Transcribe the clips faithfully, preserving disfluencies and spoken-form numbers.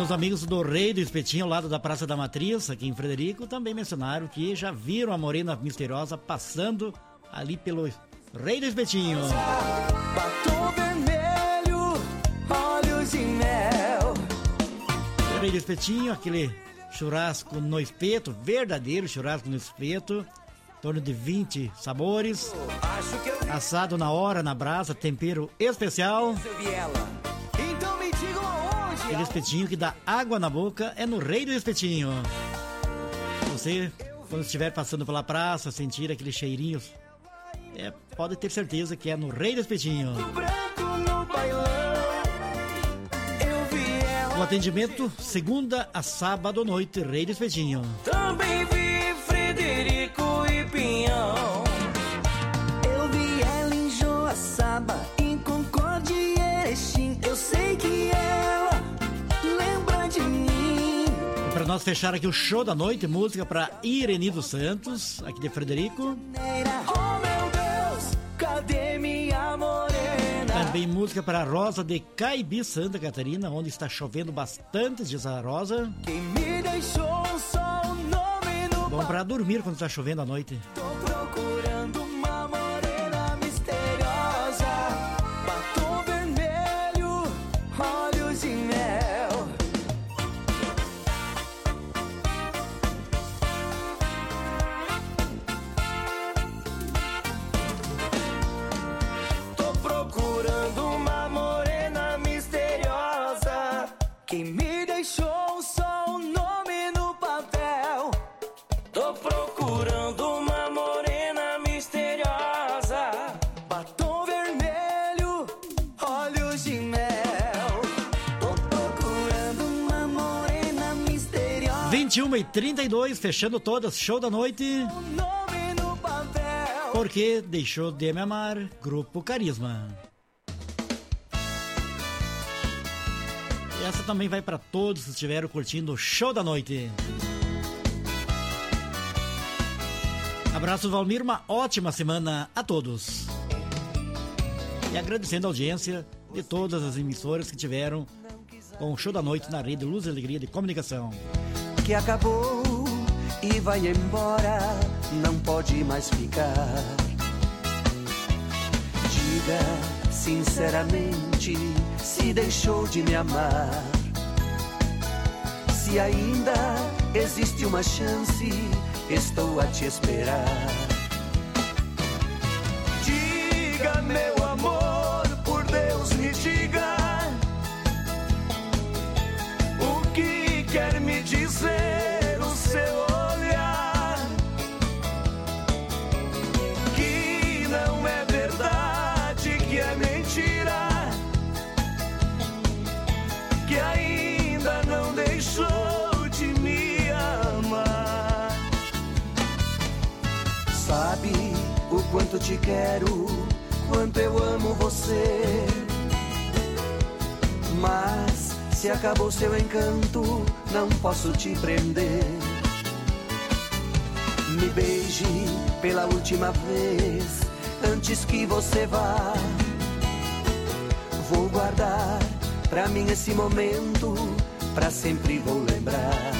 os amigos do Rei do Espetinho, ao lado da Praça da Matriz, aqui em Frederico, também mencionaram que já viram a Morena Misteriosa passando ali pelo Rei do Espetinho. Batom vermelho, olhos de mel. O Rei do Espetinho, aquele churrasco no espeto, verdadeiro churrasco no espeto, em torno de vinte sabores, assado na hora, na brasa, tempero especial. Aquele espetinho que dá água na boca é no Rei do Espetinho. Você, quando estiver passando pela praça, sentir aquele cheirinho, é, pode ter certeza que é no Rei do Espetinho. O atendimento segunda a sábado à noite, Rei do Espetinho. Também vi Frederico e Pinhão. Eu vi ela em Joaçaba, em Concórdia e Erechim. Eu sei que ela lembra de mim. E para nós fechar aqui o show da noite, música para Ireni dos Santos, aqui de Frederico. Oh meu Deus, cadê minha morena? Também música para Rosa de Caibi, Santa Catarina, onde está chovendo bastante, diz a Rosa. Quem me deixou só o nome no Bom para dormir quando está chovendo à noite. Tô procurando uma morena misteriosa, batom vermelho, olhos de mel. Tô procurando uma morena misteriosa, quem me deixou só o nome no papel. Tô procurando uma morena misteriosa, batom vermelho, olhos de mel. Tô procurando uma morena misteriosa. vinte e uma e trinta e dois, fechando todas, show da noite. O nome no papel. Porque deixou de me amar, Grupo Carisma. E essa também vai para todos que estiveram curtindo o show da noite. Abraço, Valmir, uma ótima semana a todos. E agradecendo a audiência de todas as emissoras que tiveram com o show da noite na rede Luz e Alegria de Comunicação. Que acabou e vai embora, não pode mais ficar. Diga sinceramente se deixou de me amar. Se ainda existe uma chance, estou a te esperar. Diga, meu amor, por Deus me diga o que quer me dizer o seu olhar. Que não é verdade, que é mentira, que ainda não deixou de me amar. Sabe o quanto te quero, quanto eu amo você. Mas se acabou seu encanto, não posso te prender. Me beije pela última vez, antes que você vá. Vou guardar pra mim esse momento, pra sempre vou lembrar.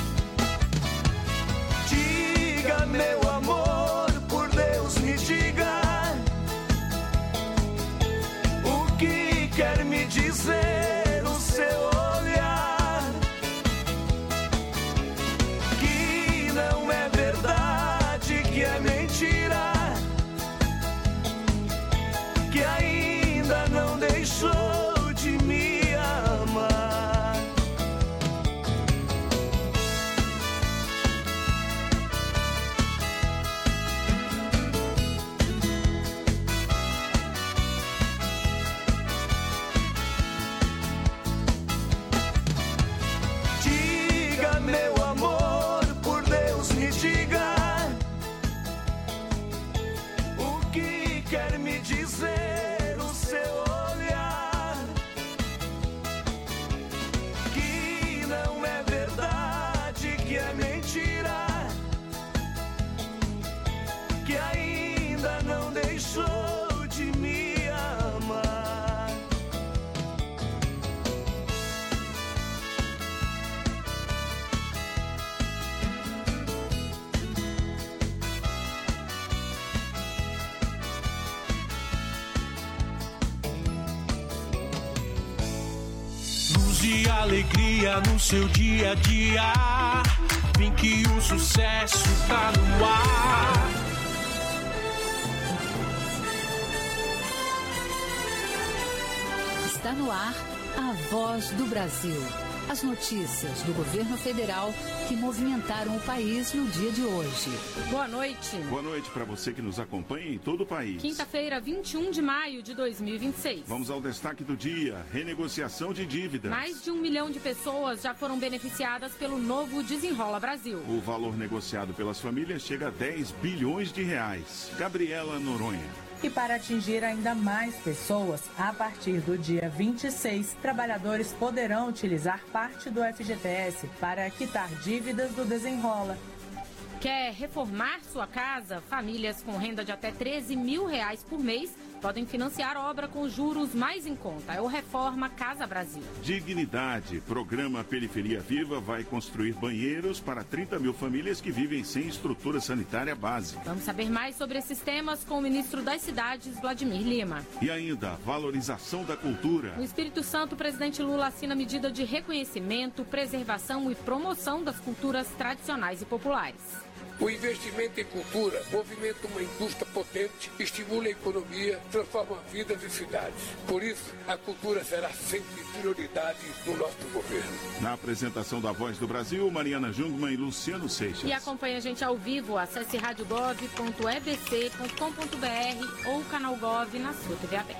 Diga, meu amor, por Deus me diga o que quer me dizer o seu olhar. Que não é verdade, que é mentira, que ainda não deixou de me amar. Diga, meu amor, por Deus me diga o que quer me dizer o seu olhar. de alegria no seu dia a dia. Vem que o sucesso tá no ar. Está no ar a Voz do Brasil. As notícias do governo federal que movimentaram o país no dia de hoje. Boa noite. Boa noite para você que nos acompanha em todo o país. Quinta-feira, vinte e um de maio de dois mil e vinte e seis. Vamos ao destaque do dia: renegociação de dívidas. Mais de um milhão de pessoas já foram beneficiadas pelo novo Desenrola Brasil. O valor negociado pelas famílias chega a dez bilhões de reais. Gabriela Noronha. E para atingir ainda mais pessoas, a partir do dia vinte e seis, trabalhadores poderão utilizar parte do F G T S para quitar dívidas do Desenrola. Quer reformar sua casa? Famílias com renda de até treze mil reais por mês podem financiar obra com juros mais em conta. É o Reforma Casa Brasil. Dignidade. Programa Periferia Viva vai construir banheiros para trinta mil famílias que vivem sem estrutura sanitária básica. Vamos saber mais sobre esses temas com o ministro das Cidades, Vladimir Lima. E ainda, valorização da cultura. No Espírito Santo, o presidente Lula assina medida de reconhecimento, preservação e promoção das culturas tradicionais e populares. O investimento em cultura movimenta uma indústria potente, estimula a economia, transforma vidas e cidades. Por isso, a cultura será sempre prioridade no nosso governo. Na apresentação da Voz do Brasil, Mariana Jungmann e Luciano Seixas. E acompanhe a gente ao vivo, acesse rádio gov ponto e b c ponto com ponto b r ou canal Gov na sua T V aberta.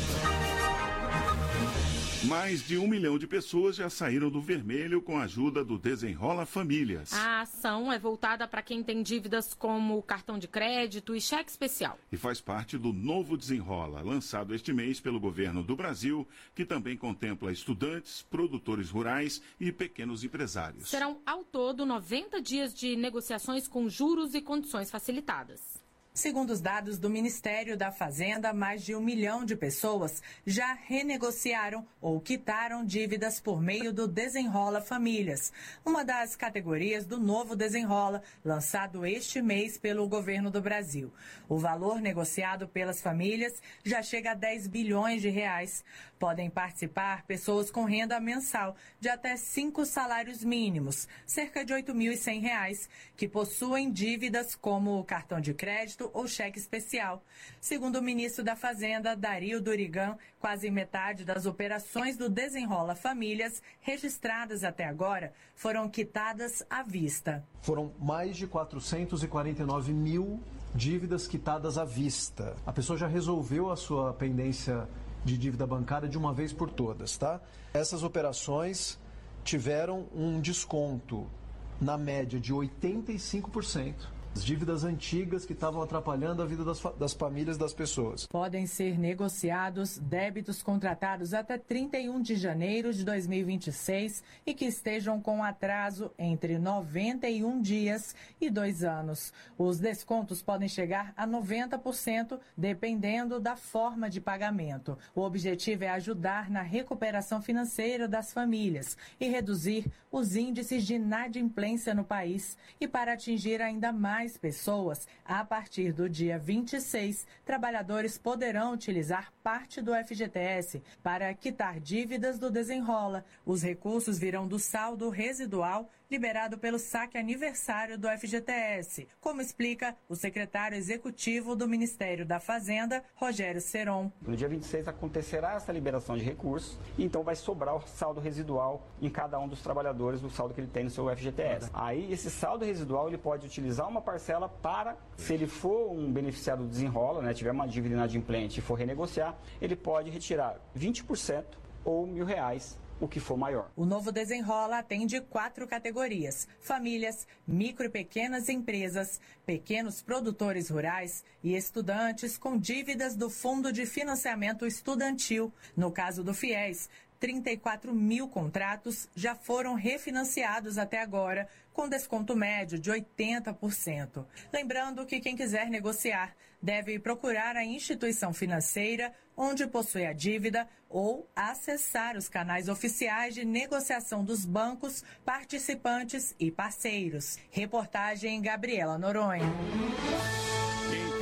Mais de um milhão de pessoas já saíram do vermelho com a ajuda do Desenrola Famílias. A ação é voltada para quem tem dívidas como cartão de crédito e cheque especial. E faz parte do novo Desenrola, lançado este mês pelo governo do Brasil, que também contempla estudantes, produtores rurais e pequenos empresários. Serão, ao todo, noventa dias de negociações com juros e condições facilitadas. Segundo os dados do Ministério da Fazenda, mais de um milhão de pessoas já renegociaram ou quitaram dívidas por meio do Desenrola Famílias, uma das categorias do novo Desenrola, lançado este mês pelo governo do Brasil. O valor negociado pelas famílias já chega a dez bilhões de reais. Podem participar pessoas com renda mensal de até cinco salários mínimos, cerca de oito mil e cem reais, que possuem dívidas como cartão de crédito ou cheque especial. Segundo o ministro da Fazenda, Dario Durigan, quase metade das operações do Desenrola Famílias registradas até agora foram quitadas à vista. Foram mais de quatrocentos e quarenta e nove mil dívidas quitadas à vista. A pessoa já resolveu a sua pendência de dívida bancária de uma vez por todas, tá? Essas operações tiveram um desconto na média de oitenta e cinco por cento. As dívidas antigas que estavam atrapalhando a vida das, das famílias das pessoas. Podem ser negociados débitos contratados até trinta e um de janeiro de dois mil e vinte e seis e que estejam com atraso entre noventa e um dias e dois anos. Os descontos podem chegar a noventa por cento, dependendo da forma de pagamento. O objetivo é ajudar na recuperação financeira das famílias e reduzir os índices de inadimplência no país. E para atingir ainda mais pessoas, a partir do dia vinte e seis, trabalhadores poderão utilizar parte do F G T S para quitar dívidas do Desenrola. Os recursos virão do saldo residual liberado pelo saque aniversário do F G T S, como explica o secretário executivo do Ministério da Fazenda, Rogério Seron. No dia vinte e seis acontecerá essa liberação de recursos, e então vai sobrar o saldo residual em cada um dos trabalhadores do saldo que ele tem no seu F G T S. Aí esse saldo residual ele pode utilizar uma parcela para, se ele for um beneficiário do Desenrola, né, tiver uma dívida inadimplente e for renegociar, ele pode retirar vinte por cento ou mil reais, o que for maior. O novo Desenrola atende quatro categorias: famílias, micro e pequenas empresas, pequenos produtores rurais e estudantes com dívidas do Fundo de Financiamento Estudantil. No caso do FIES, trinta e quatro mil contratos já foram refinanciados até agora, com desconto médio de oitenta por cento. Lembrando que quem quiser negociar deve procurar a instituição financeira onde possui a dívida ou acessar os canais oficiais de negociação dos bancos, participantes e parceiros. Reportagem Gabriela Noronha. Quem tem direito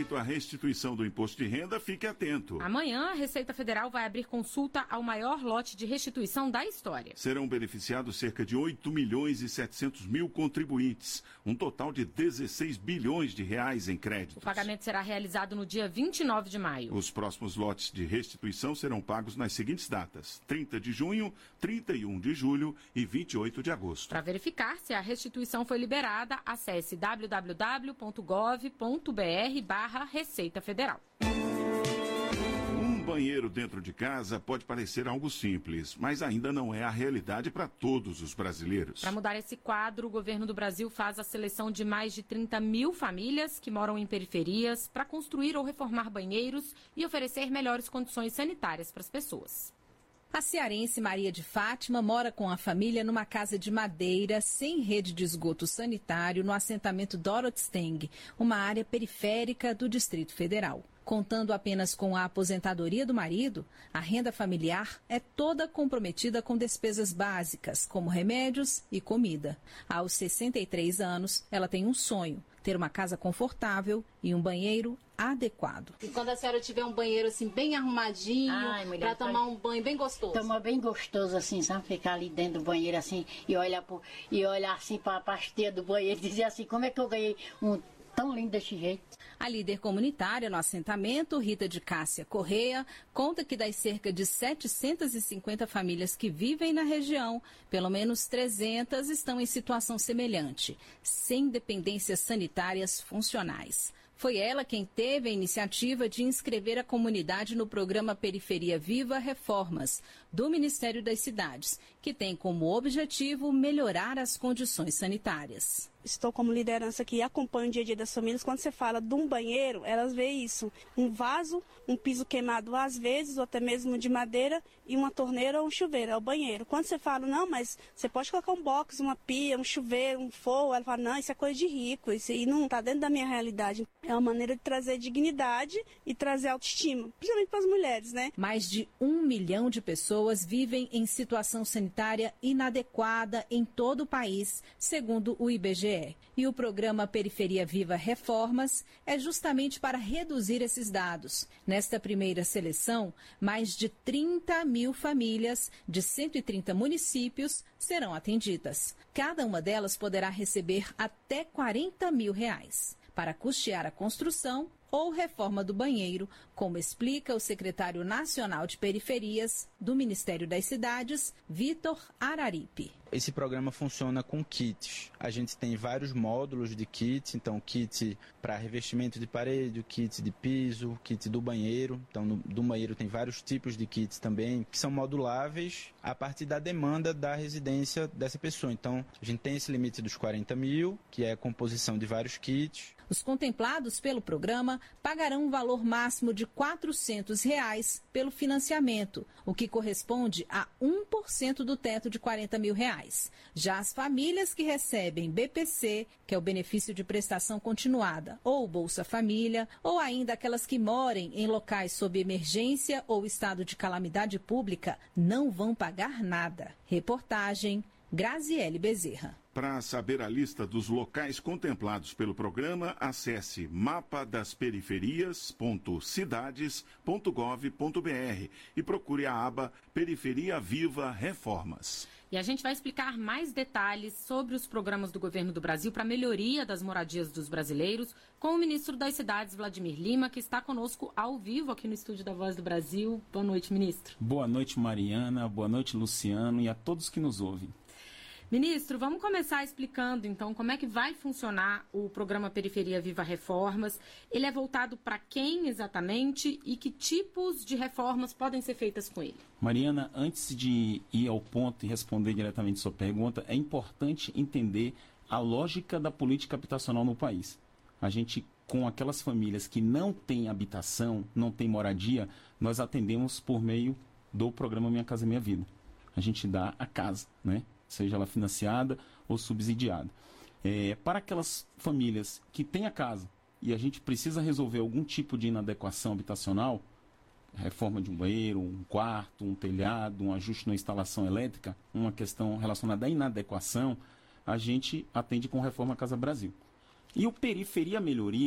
direito à restituição do imposto de renda, fique atento. Amanhã, a Receita Federal vai abrir consulta ao maior lote de restituição da história. Serão beneficiados cerca de oito milhões e setecentos mil contribuintes, um total de dezesseis bilhões de reais em créditos. O pagamento será realizado no dia vinte e nove de maio. Os próximos lotes de restituição serão pagos nas seguintes datas: trinta de junho, trinta e um de julho e vinte e oito de agosto. Para verificar se a restituição foi liberada, acesse w w w ponto gov ponto br barra Receita Federal. Um banheiro dentro de casa pode parecer algo simples, mas ainda não é a realidade para todos os brasileiros. Para mudar esse quadro, o governo do Brasil faz a seleção de mais de trinta mil famílias que moram em periferias para construir ou reformar banheiros e oferecer melhores condições sanitárias para as pessoas. A cearense Maria de Fátima mora com a família numa casa de madeira, sem rede de esgoto sanitário, no assentamento Dorothy Steng, uma área periférica do Distrito Federal. Contando apenas com a aposentadoria do marido, a renda familiar é toda comprometida com despesas básicas, como remédios e comida. Aos sessenta e três anos, ela tem um sonho: ter uma casa confortável e um banheiro adequado. E quando a senhora tiver um banheiro assim bem arrumadinho, para tomar um banho bem gostoso? Tomar bem gostoso assim, sabe? Ficar ali dentro do banheiro assim e olhar, pro, e olhar assim para a pastilha do banheiro e dizer assim, como é que eu ganhei um tão lindo desse jeito? A líder comunitária no assentamento, Rita de Cássia Correia, conta que das cerca de setecentas e cinquenta famílias que vivem na região, pelo menos trezentas estão em situação semelhante, sem dependências sanitárias funcionais. Foi ela quem teve a iniciativa de inscrever a comunidade no programa Periferia Viva Reformas, do Ministério das Cidades, que tem como objetivo melhorar as condições sanitárias. Estou como liderança que acompanha o dia a dia das famílias. Quando você fala de um banheiro, elas veem isso: um vaso, um piso queimado às vezes, ou até mesmo de madeira, e uma torneira ou um chuveiro, é o banheiro. Quando você fala, não, mas você pode colocar um box, uma pia, um chuveiro, um forro, ela fala, não, isso é coisa de rico, isso aí não está dentro da minha realidade. É uma maneira de trazer dignidade e trazer autoestima, principalmente para as mulheres, né? Mais de um milhão de pessoas vivem em situação sanitária inadequada em todo o país, segundo o I B G E. E o programa Periferia Viva Reformas é justamente para reduzir esses dados. Nesta primeira seleção, mais de trinta mil famílias de cento e trinta municípios serão atendidas. Cada uma delas poderá receber até quarenta mil reais para custear a construção ou reforma do banheiro, como explica o secretário nacional de periferias do Ministério das Cidades, Vitor Araripe. Esse programa funciona com kits. A gente tem vários módulos de kits, então kit para revestimento de parede, kit de piso, kit do banheiro. Então no do banheiro tem vários tipos de kits também, que são moduláveis a partir da demanda da residência dessa pessoa. Então a gente tem esse limite dos quarenta mil, que é a composição de vários kits. Os contemplados pelo programa pagarão um valor máximo de quatrocentos reais pelo financiamento, o que corresponde a um por cento do teto de quarenta mil reais. Já as famílias que recebem B P C, que é o benefício de prestação continuada, ou Bolsa Família, ou ainda aquelas que morem em locais sob emergência ou estado de calamidade pública, não vão pagar nada. Reportagem Graziele Bezerra. Para saber a lista dos locais contemplados pelo programa, acesse mapa das periferias ponto cidades ponto gov ponto br e procure a aba Periferia Viva Reformas. E a gente vai explicar mais detalhes sobre os programas do governo do Brasil para a melhoria das moradias dos brasileiros com o ministro das Cidades, Vladimir Lima, que está conosco ao vivo aqui no estúdio da Voz do Brasil. Boa noite, ministro. Boa noite, Mariana. Boa noite, Luciano, e a todos que nos ouvem. Ministro, vamos começar explicando, então, como é que vai funcionar o programa Periferia Viva Reformas. Ele é voltado para quem exatamente e que tipos de reformas podem ser feitas com ele? Mariana, antes de ir ao ponto e responder diretamente sua pergunta, é importante entender a lógica da política habitacional no país. A gente, com aquelas famílias que não têm habitação, não têm moradia, nós atendemos por meio do programa Minha Casa Minha Vida. A gente dá a casa, né? Seja ela financiada ou subsidiada. É, para aquelas famílias que têm a casa e a gente precisa resolver algum tipo de inadequação habitacional, reforma de um banheiro, um quarto, um telhado, um ajuste na instalação elétrica, uma questão relacionada à inadequação, a gente atende com Reforma Casa Brasil. E o Periferia Melhoria,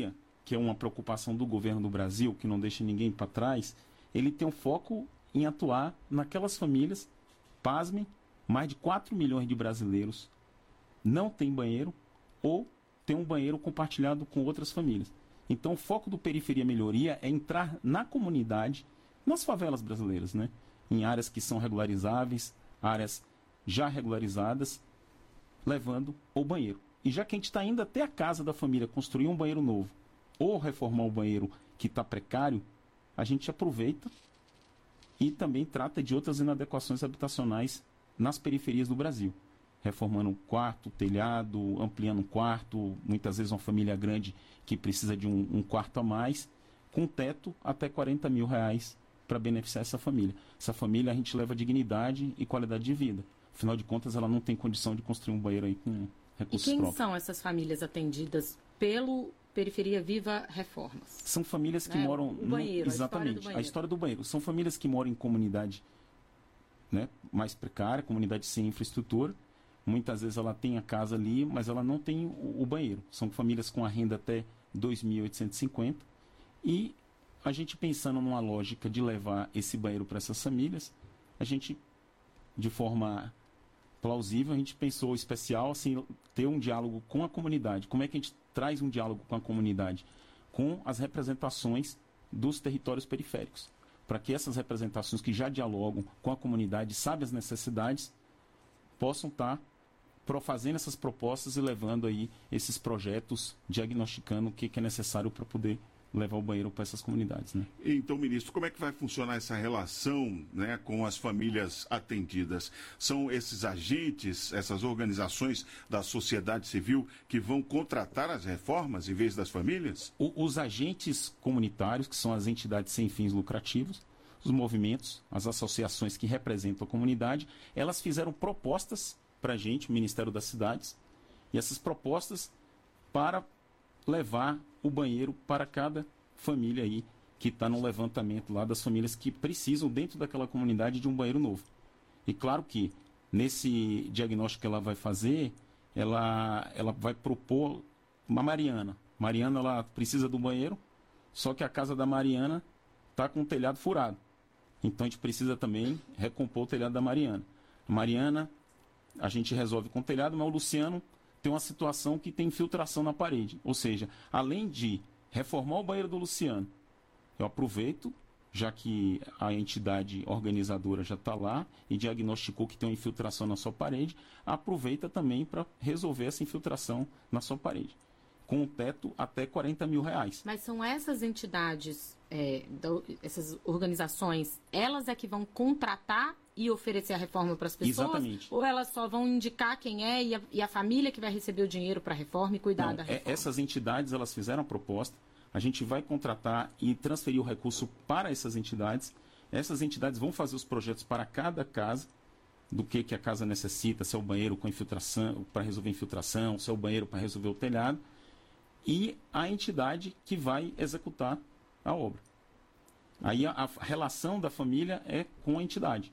que é uma preocupação do governo do Brasil, que não deixa ninguém para trás, ele tem um foco em atuar naquelas famílias, pasmem, mais de quatro milhões de brasileiros não têm banheiro ou tem um banheiro compartilhado com outras famílias. Então, o foco do Periferia Melhoria é entrar na comunidade, nas favelas brasileiras, né? Em áreas que são regularizáveis, áreas já regularizadas, levando o banheiro. E já que a gente está indo até a casa da família construir um banheiro novo ou reformar o banheiro que está precário, a gente aproveita e também trata de outras inadequações habitacionais nas periferias do Brasil. Reformando um quarto, telhado, ampliando um quarto, muitas vezes uma família grande que precisa de um, um quarto a mais, com teto até quarenta mil reais para beneficiar essa família. Essa família a gente leva dignidade e qualidade de vida. Afinal de contas, ela não tem condição de construir um banheiro aí com recursos próprios. E quem próprios. são essas famílias atendidas pelo Periferia Viva Reformas? São famílias que né? moram... O banheiro, no, exatamente, a história, a história do banheiro. São famílias que moram em comunidade, né, mais precária, comunidade sem infraestrutura. Muitas vezes ela tem a casa ali, mas ela não tem o, o banheiro. São famílias com a renda até dois mil oitocentos e cinquenta. E a gente pensando numa lógica de levar esse banheiro para essas famílias, a gente, de forma plausível, a gente pensou especial, assim, ter um diálogo com a comunidade. Como é que a gente traz um diálogo com a comunidade? Com as representações dos territórios periféricos. Para que essas representações que já dialogam com a comunidade, sabem as necessidades, possam estar fazendo essas propostas e levando aí esses projetos, diagnosticando o que, que é necessário para poder levar o banheiro para essas comunidades, né? Então, ministro, como é que vai funcionar essa relação, né, com as famílias atendidas? São esses agentes, essas organizações da sociedade civil que vão contratar as reformas em vez das famílias? O, os agentes comunitários, que são as entidades sem fins lucrativos, os movimentos, as associações que representam a comunidade, elas fizeram propostas para a gente, o Ministério das Cidades, e essas propostas para levar o banheiro para cada família aí que está no levantamento lá das famílias que precisam dentro daquela comunidade de um banheiro novo. E claro que nesse diagnóstico que ela vai fazer, ela, ela vai propor uma Mariana. Mariana, ela precisa do banheiro, só que a casa da Mariana está com o telhado furado. Então a gente precisa também recompor o telhado da Mariana. Mariana, a gente resolve com o telhado, mas o Luciano tem uma situação que tem infiltração na parede. Ou seja, além de reformar o banheiro do Luciano, eu aproveito, já que a entidade organizadora já está lá e diagnosticou que tem uma infiltração na sua parede, aproveita também para resolver essa infiltração na sua parede, com o teto até quarenta mil reais. Mas são essas entidades, é, do, essas organizações, elas é que vão contratar e oferecer a reforma para as pessoas? Exatamente. Ou elas só vão indicar quem é e a, e a família que vai receber o dinheiro para a reforma e cuidar Não, da reforma? É, essas entidades, elas fizeram a proposta, a gente vai contratar e transferir o recurso para essas entidades. Essas entidades vão fazer os projetos para cada casa, do que, que a casa necessita, se é o banheiro com infiltração, para resolver infiltração, se é o banheiro para resolver o telhado, e a entidade que vai executar a obra. Aí a, a relação da família é com a entidade.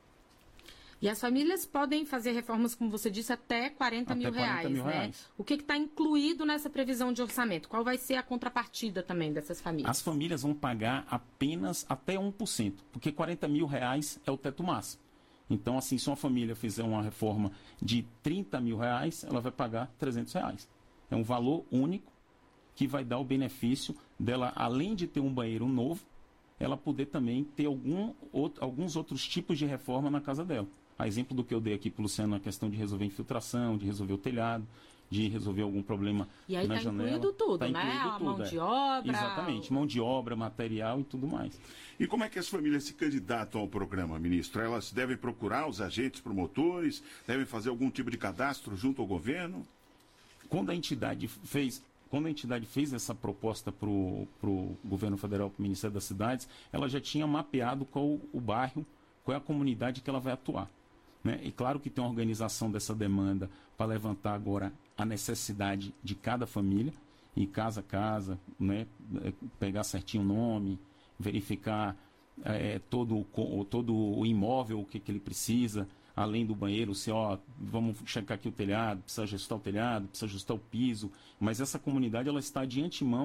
E as famílias podem fazer reformas, como você disse, até quarenta mil reais, mil né? reais. O que está incluído nessa previsão de orçamento? Qual vai ser a contrapartida também dessas famílias? As famílias vão pagar apenas até um por cento, porque quarenta mil reais é o teto máximo. Então, assim, se uma família fizer uma reforma de trinta mil reais, ela vai pagar trezentos reais. É um valor único que vai dar o benefício dela, além de ter um banheiro novo, ela poder também ter algum, outro, alguns outros tipos de reforma na casa dela. A exemplo do que eu dei aqui para o Luciano, a questão de resolver infiltração, de resolver o telhado, de resolver algum problema e aí na tá janela. Incluído tudo, tá né? incluído A tudo, mão é. de obra. Exatamente, mão de obra, material e tudo mais. E como é que as famílias se candidatam ao programa, ministro? Elas devem procurar os agentes promotores, devem fazer algum tipo de cadastro junto ao governo? Quando a entidade fez... Quando a entidade fez essa proposta para o governo federal, para o Ministério das Cidades, ela já tinha mapeado qual o bairro, qual é a comunidade que ela vai atuar. Né? E claro que tem uma organização dessa demanda para levantar agora a necessidade de cada família, ir casa a casa, né? Pegar certinho o nome, verificar é, todo, todo o imóvel, o que, que ele precisa, além do banheiro, se ó, vamos checar aqui o telhado, precisa ajustar o telhado, precisa ajustar o piso, mas essa comunidade ela está de antemão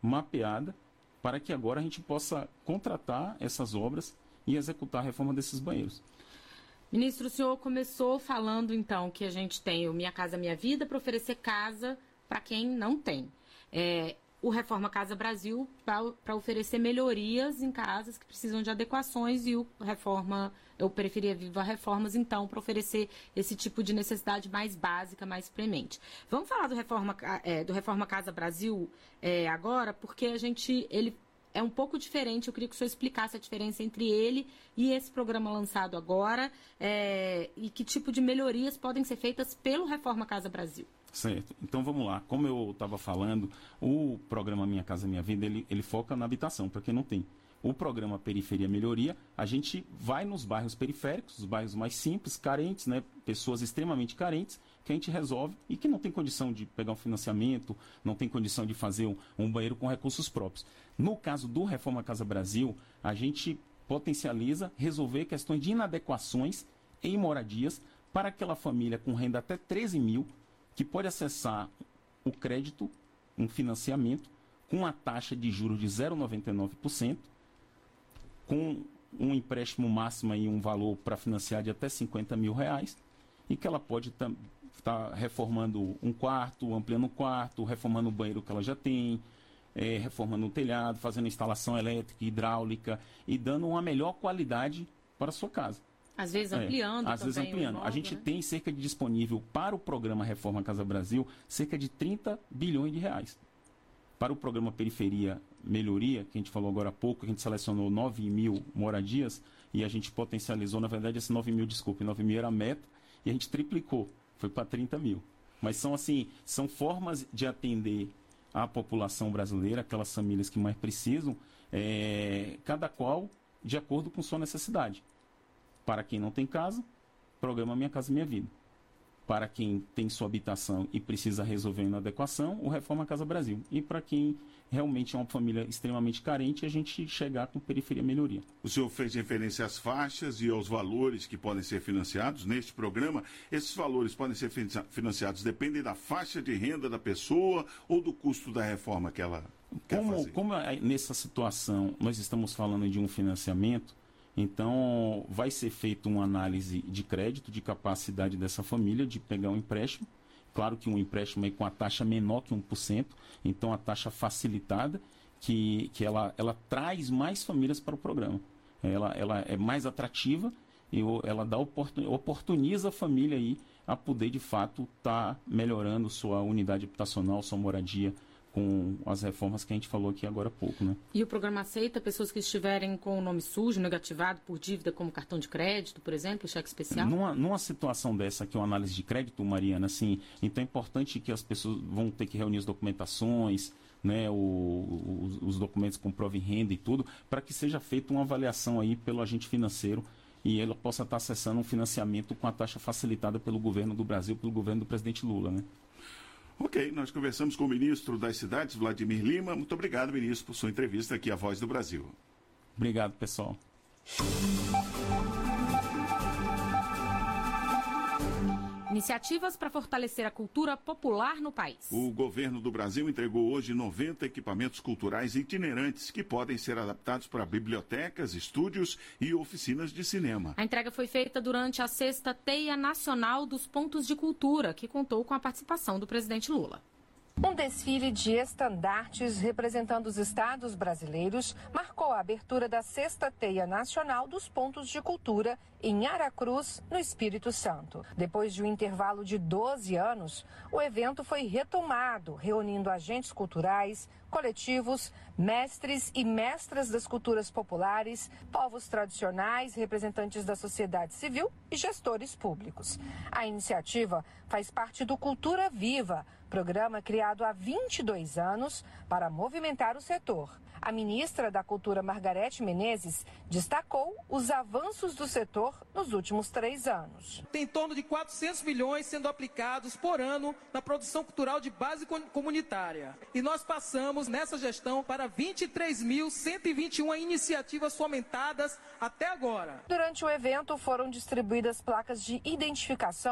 mapeada para que agora a gente possa contratar essas obras e executar a reforma desses banheiros. Ministro, o senhor começou falando, então, que a gente tem o Minha Casa Minha Vida para oferecer casa para quem não tem. É, o Reforma Casa Brasil para oferecer melhorias em casas que precisam de adequações e o Reforma, eu Periferia Viva Reformas, então, para oferecer esse tipo de necessidade mais básica, mais premente. Vamos falar do Reforma, é, do Reforma Casa Brasil é, agora, porque a gente, ele é um pouco diferente. Eu queria que o senhor explicasse a diferença entre ele e esse programa lançado agora é, e que tipo de melhorias podem ser feitas pelo Reforma Casa Brasil. Certo. Então vamos lá. Como eu estava falando, o programa Minha Casa Minha Vida, ele, ele foca na habitação, para quem não tem. O programa Periferia Melhoria, a gente vai nos bairros periféricos, os bairros mais simples, carentes, né, pessoas extremamente carentes, que a gente resolve e que não tem condição de pegar um financiamento, não tem condição de fazer um, um banheiro com recursos próprios. No caso do Reforma Casa Brasil, a gente potencializa resolver questões de inadequações em moradias para aquela família com renda até treze mil, que pode acessar o crédito, um financiamento, com a taxa de juros de zero vírgula noventa e nove por cento, com um empréstimo máximo e um valor para financiar de até cinquenta mil reais, e que ela pode estar tá reformando um quarto, ampliando um quarto, reformando o banheiro que ela já tem, é, reformando o telhado, fazendo instalação elétrica, hidráulica e dando uma melhor qualidade para a sua casa. Às vezes ampliando é, às também. Às vezes ampliando. Imóvel, a gente né? tem cerca de disponível para o programa Reforma Casa Brasil, cerca de trinta bilhões de reais. Para o programa Periferia Melhoria, que a gente falou agora há pouco, a gente selecionou nove mil moradias e a gente potencializou, na verdade, esse nove mil, desculpe, nove mil era a meta e a gente triplicou, foi para trinta mil. Mas são assim, são formas de atender a população brasileira, aquelas famílias que mais precisam, é, cada qual de acordo com sua necessidade. Para quem não tem casa, programa Minha Casa Minha Vida. Para quem tem sua habitação e precisa resolver uma adequação, o Reforma Casa Brasil. E para quem realmente é uma família extremamente carente, a gente chegar com Periferia Melhoria. O senhor fez referência às faixas e aos valores que podem ser financiados neste programa. Esses valores podem ser financiados, dependem da faixa de renda da pessoa ou do custo da reforma que ela quer como, fazer? Como nessa situação nós estamos falando de um financiamento, então vai ser feita uma análise de crédito, de capacidade dessa família de pegar um empréstimo. Claro que um empréstimo aí com a taxa menor que um por cento, então a taxa facilitada, que, que ela, ela traz mais famílias para o programa. Ela, ela é mais atrativa e ela dá oportun, oportuniza a família aí a poder, de fato, estar tá melhorando sua unidade habitacional, sua moradia, com as reformas que a gente falou aqui agora há pouco, né? E o programa aceita pessoas que estiverem com o nome sujo, negativado por dívida, como cartão de crédito, por exemplo, cheque especial? Numa, numa situação dessa, que é uma análise de crédito, Mariana, assim, então é importante que as pessoas vão ter que reunir as documentações, né, o, os, os documentos com prova em renda e tudo, para que seja feita uma avaliação aí pelo agente financeiro e ele possa estar acessando um financiamento com a taxa facilitada pelo governo do Brasil, pelo governo do presidente Lula, né? Ok, nós conversamos com o ministro das Cidades, Vladimir Lima. Muito obrigado, ministro, por sua entrevista aqui à Voz do Brasil. Obrigado, pessoal. Iniciativas para fortalecer a cultura popular no país. O governo do Brasil entregou hoje noventa equipamentos culturais itinerantes que podem ser adaptados para bibliotecas, estúdios e oficinas de cinema. A entrega foi feita durante a sexta Teia Nacional dos Pontos de Cultura, que contou com a participação do presidente Lula. Um desfile de estandartes representando os estados brasileiros marcou a abertura da sexta Teia Nacional dos Pontos de Cultura em Aracruz, no Espírito Santo. Depois de um intervalo de doze anos, o evento foi retomado, reunindo agentes culturais, coletivos, mestres e mestras das culturas populares, povos tradicionais, representantes da sociedade civil e gestores públicos. A iniciativa faz parte do Cultura Viva, programa criado há vinte e dois anos para movimentar o setor. A ministra da Cultura, Margarete Menezes, destacou os avanços do setor nos últimos três anos. Tem em torno de quatrocentos milhões sendo aplicados por ano na produção cultural de base comunitária. E nós passamos nessa gestão para vinte e três mil cento e vinte e uma iniciativas fomentadas até agora. Durante o evento foram distribuídas placas de identificação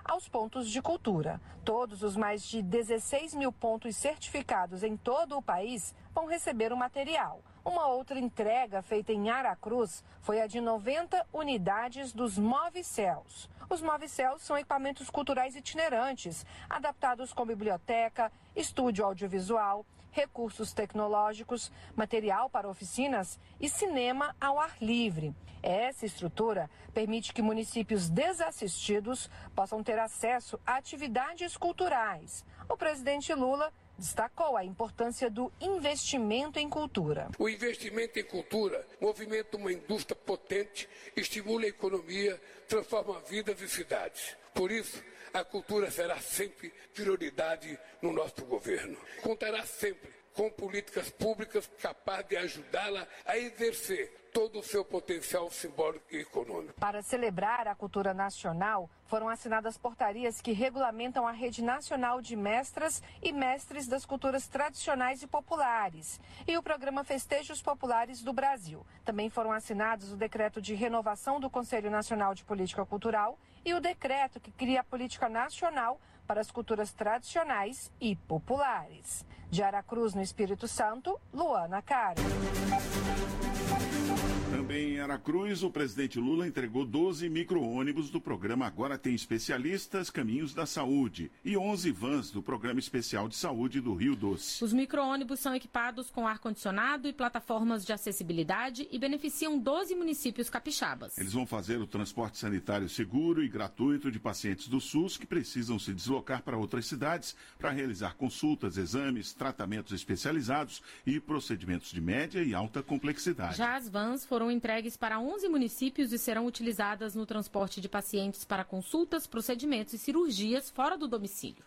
aos pontos de cultura. Todos os mais de dezesseis mil pontos certificados em todo o país vão receber o material. Uma outra entrega feita em Aracruz foi a de noventa unidades dos Movicels. Os Movicels são equipamentos culturais itinerantes, adaptados com biblioteca, estúdio audiovisual, recursos tecnológicos, material para oficinas e cinema ao ar livre. Essa estrutura permite que municípios desassistidos possam ter acesso a atividades culturais. O presidente Lula destacou a importância do investimento em cultura. O investimento em cultura movimenta uma indústria potente, estimula a economia, transforma vidas e cidades. Por isso, a cultura será sempre prioridade no nosso governo. Contará sempre com políticas públicas capazes de ajudá-la a exercer todo o seu potencial simbólico e econômico. Para celebrar a cultura nacional, foram assinadas portarias que regulamentam a Rede Nacional de Mestras e Mestres das Culturas Tradicionais e Populares e o programa Festejos Populares do Brasil. Também foram assinados o decreto de renovação do Conselho Nacional de Política Cultural e o decreto que cria a Política Nacional para as Culturas Tradicionais e Populares. De Aracruz, no Espírito Santo, Luana Caro. Também em Aracruz, o presidente Lula entregou doze micro-ônibus do programa Agora Tem Especialistas Caminhos da Saúde e onze vans do Programa Especial de Saúde do Rio Doce. Os micro-ônibus são equipados com ar-condicionado e plataformas de acessibilidade e beneficiam doze municípios capixabas. Eles vão fazer o transporte sanitário seguro e gratuito de pacientes do SUS que precisam se deslocar para outras cidades para realizar consultas, exames, tratamentos especializados e procedimentos de média e alta complexidade. Já as vans foram entregues para onze municípios e serão utilizadas no transporte de pacientes para consultas, procedimentos e cirurgias fora do domicílio.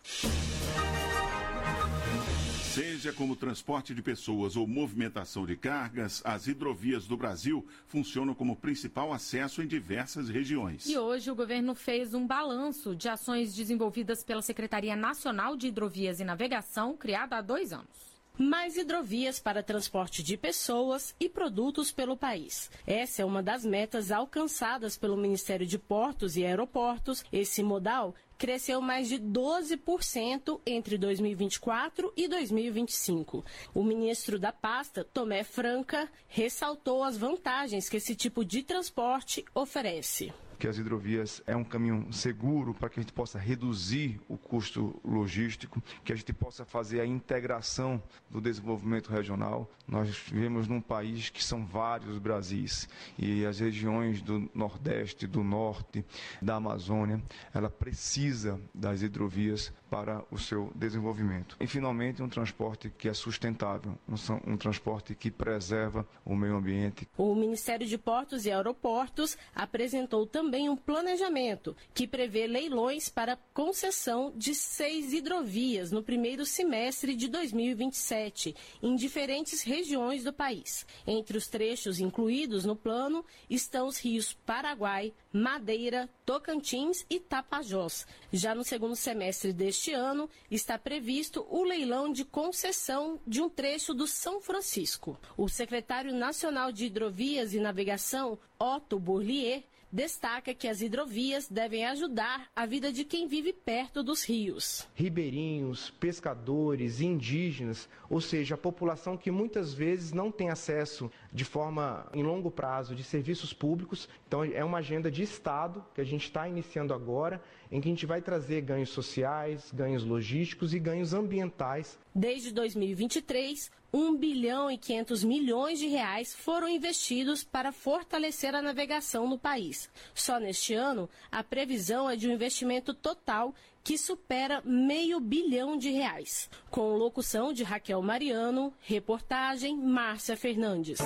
Seja como transporte de pessoas ou movimentação de cargas, as hidrovias do Brasil funcionam como principal acesso em diversas regiões. E hoje o governo fez um balanço de ações desenvolvidas pela Secretaria Nacional de Hidrovias e Navegação, criada há dois anos. Mais hidrovias para transporte de pessoas e produtos pelo país. Essa é uma das metas alcançadas pelo Ministério de Portos e Aeroportos. Esse modal cresceu mais de doze por cento entre dois mil e vinte e quatro e dois mil e vinte e cinco. O ministro da pasta, Tomé Franca, ressaltou as vantagens que esse tipo de transporte oferece. Que as hidrovias é um caminho seguro para que a gente possa reduzir o custo logístico, que a gente possa fazer a integração do desenvolvimento regional. Nós vivemos num país que são vários Brasis e as regiões do Nordeste, do Norte, da Amazônia, ela precisa das hidrovias para o seu desenvolvimento. E, finalmente, um transporte que é sustentável, um, um transporte que preserva o meio ambiente. O Ministério de Portos e Aeroportos apresentou também também um planejamento que prevê leilões para concessão de seis hidrovias no primeiro semestre de dois mil e vinte e sete, em diferentes regiões do país. Entre os trechos incluídos no plano estão os rios Paraguai, Madeira, Tocantins e Tapajós. Já no segundo semestre deste ano, está previsto o leilão de concessão de um trecho do São Francisco. O secretário nacional de Hidrovias e Navegação, Otto Bourlier, destaca que as hidrovias devem ajudar a vida de quem vive perto dos rios. Ribeirinhos, pescadores, indígenas, ou seja, a população que muitas vezes não tem acesso de forma em longo prazo de serviços públicos. Então é uma agenda de Estado que a gente está iniciando agora, em que a gente vai trazer ganhos sociais, ganhos logísticos e ganhos ambientais. Desde dois mil e vinte e três, um bilhão e quinhentos milhões de reais foram investidos para fortalecer a navegação no país. Só neste ano, a previsão é de um investimento total que supera meio bilhão de reais. Com locução de Raquel Mariano, reportagem Márcia Fernandes.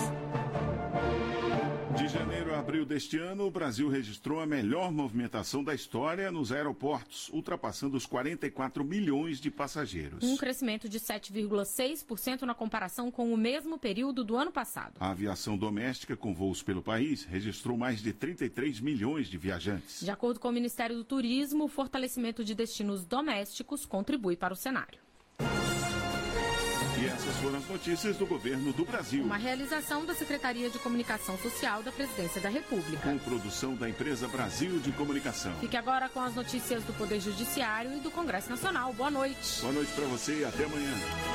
De janeiro a abril deste ano, o Brasil registrou a melhor movimentação da história nos aeroportos, ultrapassando os quarenta e quatro milhões de passageiros. Um crescimento de sete vírgula seis por cento na comparação com o mesmo período do ano passado. A aviação doméstica com voos pelo país registrou mais de trinta e três milhões de viajantes. De acordo com o Ministério do Turismo, o fortalecimento de destinos domésticos contribui para o cenário. E essas foram as notícias do governo do Brasil. Uma realização da Secretaria de Comunicação Social da Presidência da República. Com produção da empresa Brasil de Comunicação. Fique agora com as notícias do Poder Judiciário e do Congresso Nacional. Boa noite. Boa noite para você e até amanhã.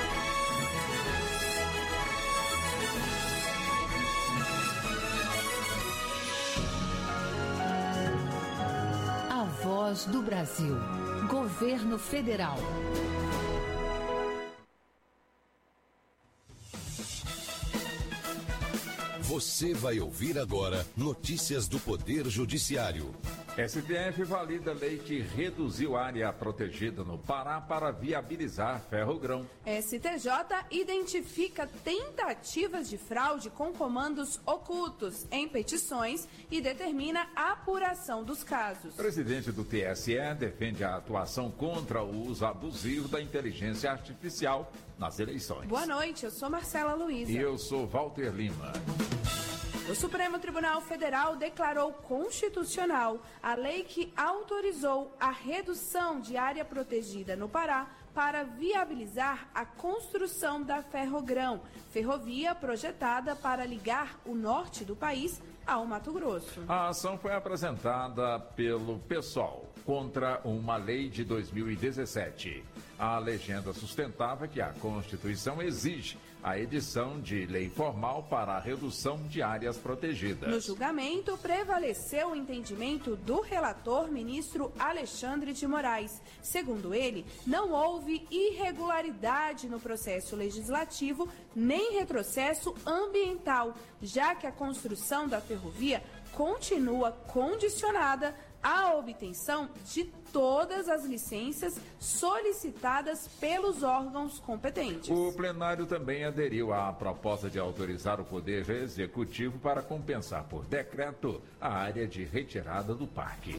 A Voz do Brasil. Governo Federal. Você vai ouvir agora notícias do Poder Judiciário. S T F valida lei que reduziu área protegida no Pará para viabilizar ferrogrão. S T J identifica tentativas de fraude com comandos ocultos em petições e determina a apuração dos casos. O presidente do T S E defende a atuação contra o uso abusivo da inteligência artificial nas eleições. Boa noite, eu sou Marcela Luiza. E eu sou Walter Lima. O Supremo Tribunal Federal declarou constitucional a lei que autorizou a redução de área protegida no Pará para viabilizar a construção da Ferrogrão, ferrovia projetada para ligar o norte do país ao Mato Grosso. A ação foi apresentada pelo PSOL contra uma lei de dois mil e dezessete. A legenda sustentava que a Constituição exige a edição de lei formal para a redução de áreas protegidas. No julgamento, prevaleceu o entendimento do relator, ministro Alexandre de Moraes. Segundo ele, não houve irregularidade no processo legislativo nem retrocesso ambiental, já que a construção da ferrovia continua condicionada à obtenção de todas as licenças solicitadas pelos órgãos competentes. O plenário também aderiu à proposta de autorizar o Poder Executivo para compensar por decreto a área de retirada do parque.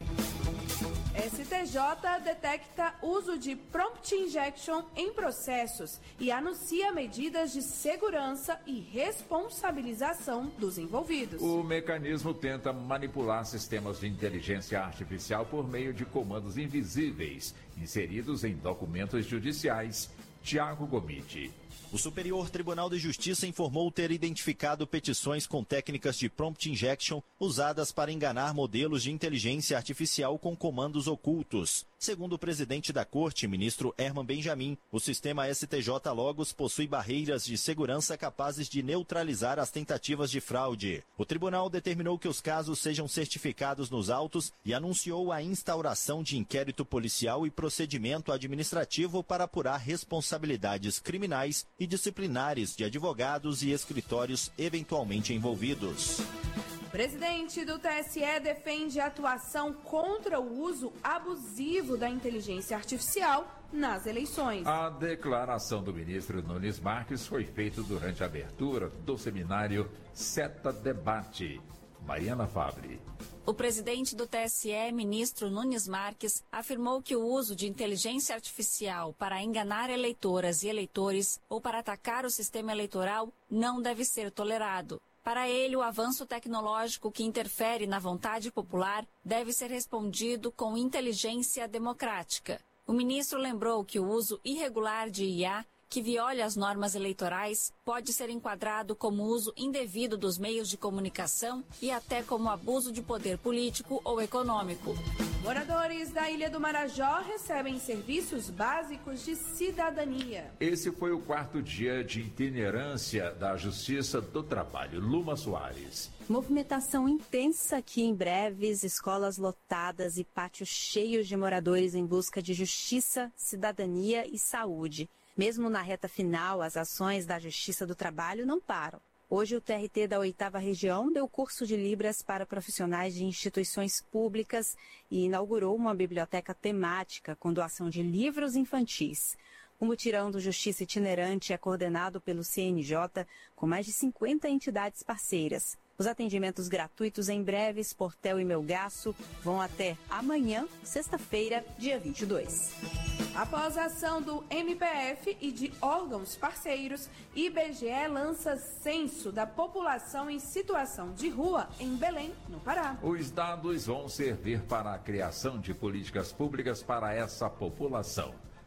S T J detecta uso de prompt injection em processos e anuncia medidas de segurança e responsabilização dos envolvidos. O mecanismo tenta manipular sistemas de inteligência artificial por meio de comandos invisíveis inseridos em documentos judiciais. Tiago Gomide. O Superior Tribunal de Justiça informou ter identificado petições com técnicas de prompt injection usadas para enganar modelos de inteligência artificial com comandos ocultos. Segundo o presidente da Corte, ministro Herman Benjamin, o sistema S T J Logos possui barreiras de segurança capazes de neutralizar as tentativas de fraude. O tribunal determinou que os casos sejam certificados nos autos e anunciou a instauração de inquérito policial e procedimento administrativo para apurar responsabilidades criminais e disciplinares de advogados e escritórios eventualmente envolvidos. O presidente do T S E defende a atuação contra o uso abusivo da inteligência artificial nas eleições. A declaração do ministro Nunes Marques foi feita durante a abertura do seminário SETA Debate. Mariana Fabre. O presidente do T S E, ministro Nunes Marques, afirmou que o uso de inteligência artificial para enganar eleitoras e eleitores ou para atacar o sistema eleitoral não deve ser tolerado. Para ele, o avanço tecnológico que interfere na vontade popular deve ser respondido com inteligência democrática. O ministro lembrou que o uso irregular de I A, que viola as normas eleitorais, pode ser enquadrado como uso indevido dos meios de comunicação e até como abuso de poder político ou econômico. Moradores da Ilha do Marajó recebem serviços básicos de cidadania. Esse foi o quarto dia de itinerância da Justiça do Trabalho. Luma Soares. Movimentação intensa aqui em Breves, escolas lotadas e pátios cheios de moradores em busca de justiça, cidadania e saúde. Mesmo na reta final, as ações da Justiça do Trabalho não param. Hoje, o T R T da oitava Região deu curso de Libras para profissionais de instituições públicas e inaugurou uma biblioteca temática com doação de livros infantis. O mutirão do Justiça Itinerante é coordenado pelo C N J, com mais de cinquenta entidades parceiras. Os atendimentos gratuitos em Breves, Portel e Melgaço vão até amanhã, sexta-feira, dia vinte e dois. Após a ação do M P F e de órgãos parceiros, I B G E lança censo da população em situação de rua em Belém, no Pará. Os dados vão servir para a criação de políticas públicas para essa população.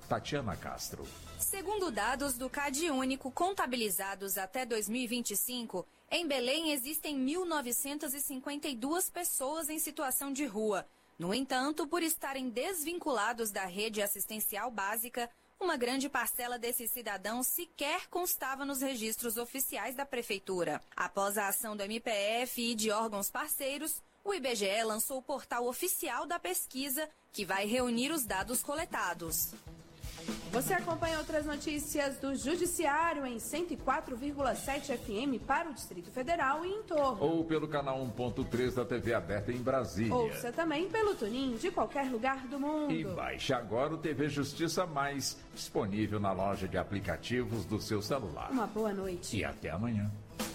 Tatiana Castro. Segundo dados do CadÚnico contabilizados até dois mil e vinte e cinco, em Belém existem mil novecentas e cinquenta e duas pessoas em situação de rua. No entanto, por estarem desvinculados da rede assistencial básica, uma grande parcela desses cidadãos sequer constava nos registros oficiais da Prefeitura. Após a ação do M P F e de órgãos parceiros, o I B G E lançou o portal oficial da pesquisa, que vai reunir os dados coletados. Você acompanha outras notícias do Judiciário em cento e quatro vírgula sete F M para o Distrito Federal e em torno. Ou pelo canal um ponto três da T V aberta em Brasília. Ouça também pelo Tunin de qualquer lugar do mundo. E baixe agora o T V Justiça Mais, disponível na loja de aplicativos do seu celular. Uma boa noite. E até amanhã.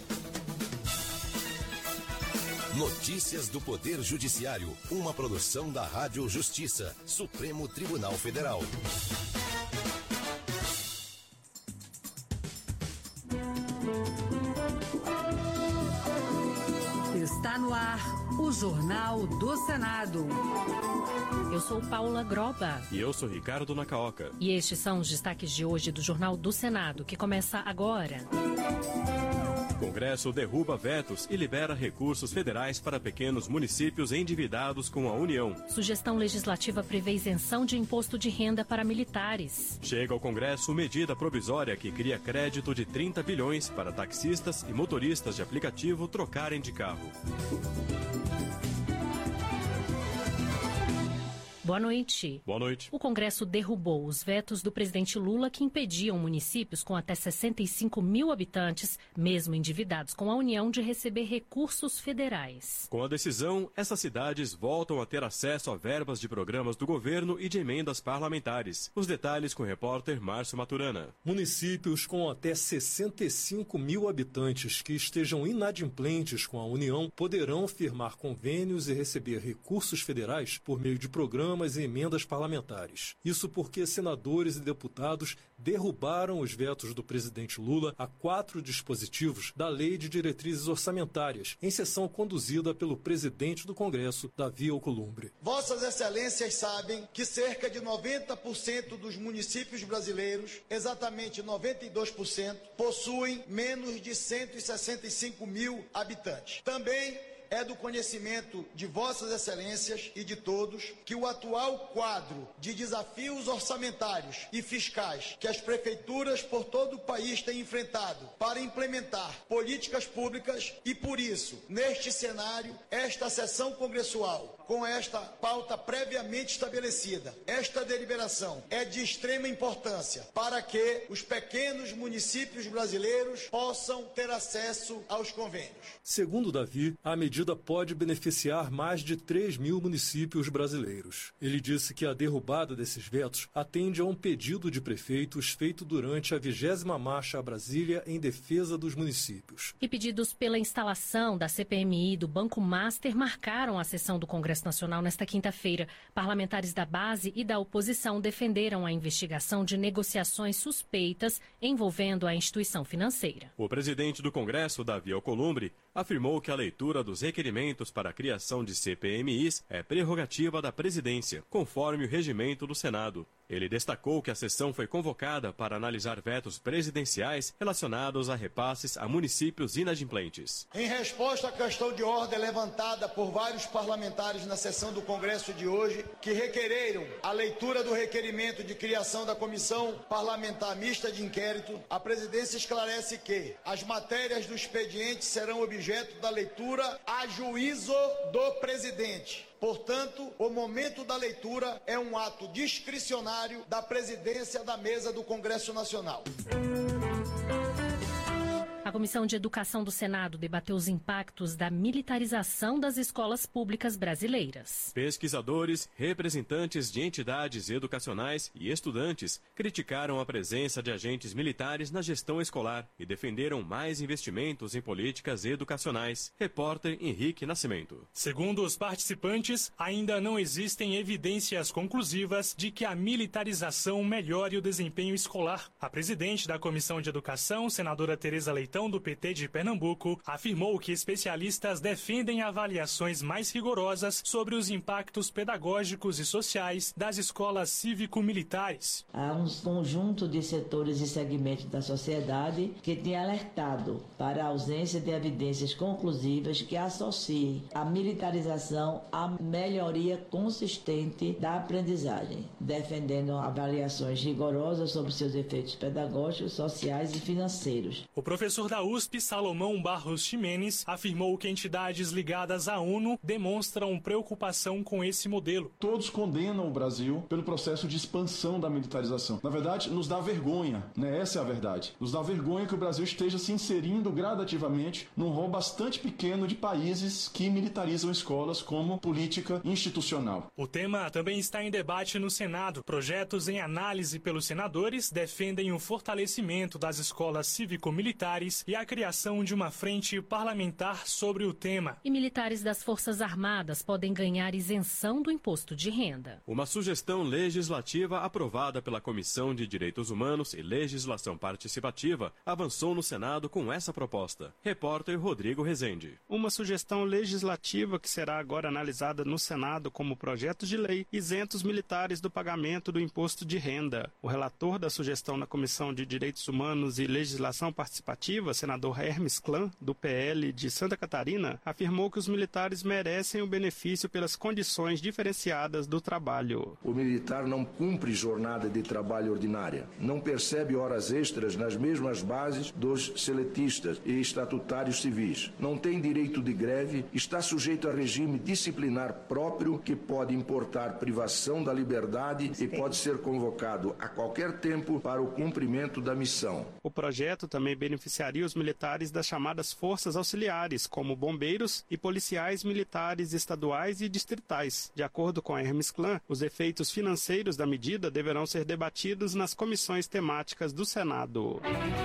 Notícias do Poder Judiciário, uma produção da Rádio Justiça, Supremo Tribunal Federal. Está no ar o Jornal do Senado. Eu sou Paula Groba. E eu sou Ricardo Nacaoca. E estes são os destaques de hoje do Jornal do Senado, que começa agora. Congresso derruba vetos e libera recursos federais para pequenos municípios endividados com a União. Sugestão legislativa prevê isenção de imposto de renda para militares. Chega ao Congresso medida provisória que cria crédito de trinta bilhões para taxistas e motoristas de aplicativo trocarem de carro. Boa noite. Boa noite. O Congresso derrubou os vetos do presidente Lula que impediam municípios com até sessenta e cinco mil habitantes, mesmo endividados com a União, de receber recursos federais. Com a decisão, essas cidades voltam a ter acesso a verbas de programas do governo e de emendas parlamentares. Os detalhes com o repórter Márcio Maturana. Municípios com até sessenta e cinco mil habitantes que estejam inadimplentes com a União poderão firmar convênios e receber recursos federais por meio de programas e emendas parlamentares. Isso porque senadores e deputados derrubaram os vetos do presidente Lula a quatro dispositivos da Lei de Diretrizes Orçamentárias, em sessão conduzida pelo presidente do Congresso, Davi Alcolumbre. Vossas Excelências sabem que cerca de noventa por cento dos municípios brasileiros, exatamente noventa e dois por cento, possuem menos de cento e sessenta e cinco mil habitantes. Também é do conhecimento de Vossas Excelências e de todos que o atual quadro de desafios orçamentários e fiscais que as prefeituras por todo o país têm enfrentado para implementar políticas públicas e, por isso, neste cenário, esta sessão congressual, com esta pauta previamente estabelecida, esta deliberação é de extrema importância para que os pequenos municípios brasileiros possam ter acesso aos convênios. Segundo Davi, a medida pode beneficiar mais de três mil municípios brasileiros. Ele disse que a derrubada desses vetos atende a um pedido de prefeitos feito durante a vigésima Marcha a Brasília em defesa dos municípios. E pedidos pela instalação da C P M I do Banco Master marcaram a sessão do Congresso Nacional nesta quinta-feira. Parlamentares da base e da oposição defenderam a investigação de negociações suspeitas envolvendo a instituição financeira. O presidente do Congresso, Davi Alcolumbre, afirmou que a leitura dos requerimentos para a criação de C P M Is é prerrogativa da presidência, conforme o regimento do Senado. Ele destacou que a sessão foi convocada para analisar vetos presidenciais relacionados a repasses a municípios inadimplentes. Em resposta à questão de ordem levantada por vários parlamentares na sessão do Congresso de hoje, que requereram a leitura do requerimento de criação da Comissão Parlamentar Mista de Inquérito, a presidência esclarece que as matérias do expediente serão objeto da leitura a juízo do presidente. Portanto, o momento da leitura é um ato discricionário da presidência da mesa do Congresso Nacional. A Comissão de Educação do Senado debateu os impactos da militarização das escolas públicas brasileiras. Pesquisadores, representantes de entidades educacionais e estudantes criticaram a presença de agentes militares na gestão escolar e defenderam mais investimentos em políticas educacionais. Repórter Henrique Nascimento. Segundo os participantes, ainda não existem evidências conclusivas de que a militarização melhore o desempenho escolar. A presidente da Comissão de Educação, senadora Tereza Leitão, Comissão do P T de Pernambuco afirmou que especialistas defendem avaliações mais rigorosas sobre os impactos pedagógicos e sociais das escolas cívico-militares. Há um conjunto de setores e segmentos da sociedade que tem alertado para a ausência de evidências conclusivas que associem a militarização à melhoria consistente da aprendizagem, defendendo avaliações rigorosas sobre seus efeitos pedagógicos, sociais e financeiros. O professor da U S P, Salomão Barros Ximenes, afirmou que entidades ligadas à ONU demonstram preocupação com esse modelo. Todos condenam o Brasil pelo processo de expansão da militarização. Na verdade, nos dá vergonha, né? Essa é a verdade. Nos dá vergonha que o Brasil esteja se inserindo gradativamente num rol bastante pequeno de países que militarizam escolas como política institucional. O tema também está em debate no Senado. Projetos em análise pelos senadores defendem o fortalecimento das escolas cívico-militares e a criação de uma frente parlamentar sobre o tema. E militares das Forças Armadas podem ganhar isenção do imposto de renda. Uma sugestão legislativa aprovada pela Comissão de Direitos Humanos e Legislação Participativa avançou no Senado com essa proposta. Repórter Rodrigo Rezende. Uma sugestão legislativa que será agora analisada no Senado como projeto de lei isenta os militares do pagamento do imposto de renda. O relator da sugestão na Comissão de Direitos Humanos e Legislação Participativa, senador Hermes Klan, do P L de Santa Catarina, afirmou que os militares merecem o benefício pelas condições diferenciadas do trabalho. O militar não cumpre jornada de trabalho ordinária, não percebe horas extras nas mesmas bases dos seletistas e estatutários civis, não tem direito de greve, está sujeito a regime disciplinar próprio que pode importar privação da liberdade e pode ser convocado a qualquer tempo para o cumprimento da missão. O projeto também beneficiaria os militares das chamadas forças auxiliares, como bombeiros e policiais militares estaduais e distritais. De acordo com a Hermes Klan, os efeitos financeiros da medida deverão ser debatidos nas comissões temáticas do Senado.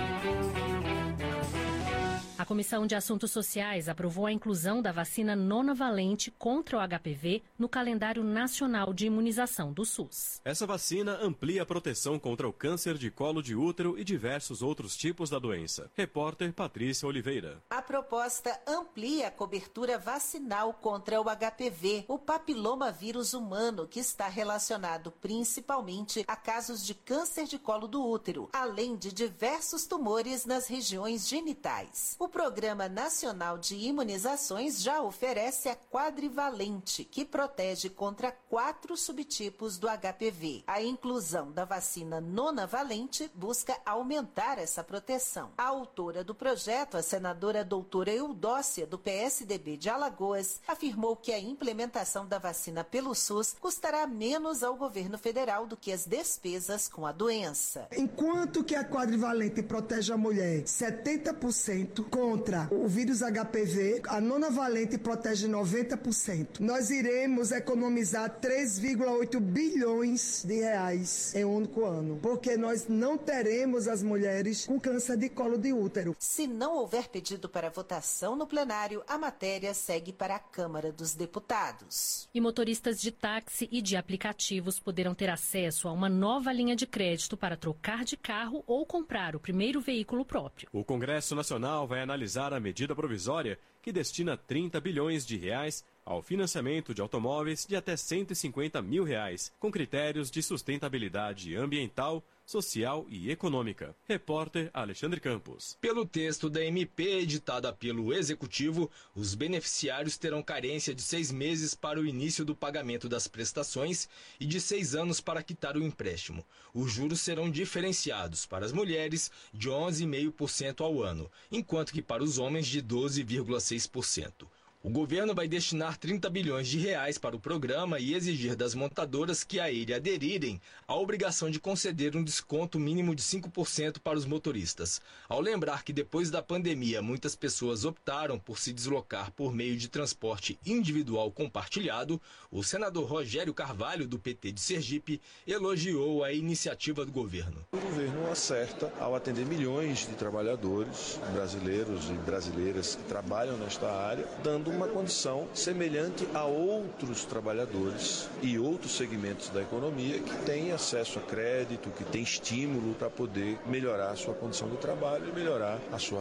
A Comissão de Assuntos Sociais aprovou a inclusão da vacina nonavalente contra o H P V no calendário nacional de imunização do SUS. Essa vacina amplia a proteção contra o câncer de colo de útero e diversos outros tipos da doença. Repórter Patrícia Oliveira. A proposta amplia a cobertura vacinal contra o H P V, o papilomavírus humano, que está relacionado principalmente a casos de câncer de colo do útero, além de diversos tumores nas regiões genitais. O Programa Nacional de Imunizações já oferece a quadrivalente, que protege contra quatro subtipos do H P V. A inclusão da vacina nonavalente busca aumentar essa proteção. A autora do projeto, a senadora doutora Eudócia, do P S D B de Alagoas, afirmou que a implementação da vacina pelo SUS custará menos ao governo federal do que as despesas com a doença. Enquanto que a quadrivalente protege a mulher setenta por cento contra o vírus H P V, a nonavalente protege noventa por cento. Nós iremos economizar três vírgula oito bilhões de reais em um único ano, porque nós não teremos as mulheres com câncer de colo de útero. Se não houver pedido para votação no plenário, a matéria segue para a Câmara dos Deputados. E motoristas de táxi e de aplicativos poderão ter acesso a uma nova linha de crédito para trocar de carro ou comprar o primeiro veículo próprio. O Congresso Nacional vai analisar a medida provisória que destina trinta bilhões de reais ao financiamento de automóveis de até cento e cinquenta mil reais, com critérios de sustentabilidade ambiental, social e econômica. Repórter Alexandre Campos. Pelo texto da M P editada pelo Executivo, os beneficiários terão carência de seis meses para o início do pagamento das prestações e de seis anos para quitar o empréstimo. Os juros serão diferenciados para as mulheres de onze vírgula cinco por cento ao ano, enquanto que para os homens de doze vírgula seis por cento. O governo vai destinar trinta bilhões de reais para o programa e exigir das montadoras que a ele aderirem a obrigação de conceder um desconto mínimo de cinco por cento para os motoristas. Ao lembrar que depois da pandemia muitas pessoas optaram por se deslocar por meio de transporte individual compartilhado, o senador Rogério Carvalho, do P T de Sergipe, elogiou a iniciativa do governo. O governo acerta ao atender milhões de trabalhadores brasileiros e brasileiras que trabalham nesta área, dando uma condição semelhante a outros trabalhadores e outros segmentos da economia que têm acesso a crédito, que têm estímulo para poder melhorar a sua condição de trabalho e melhorar a sua renda.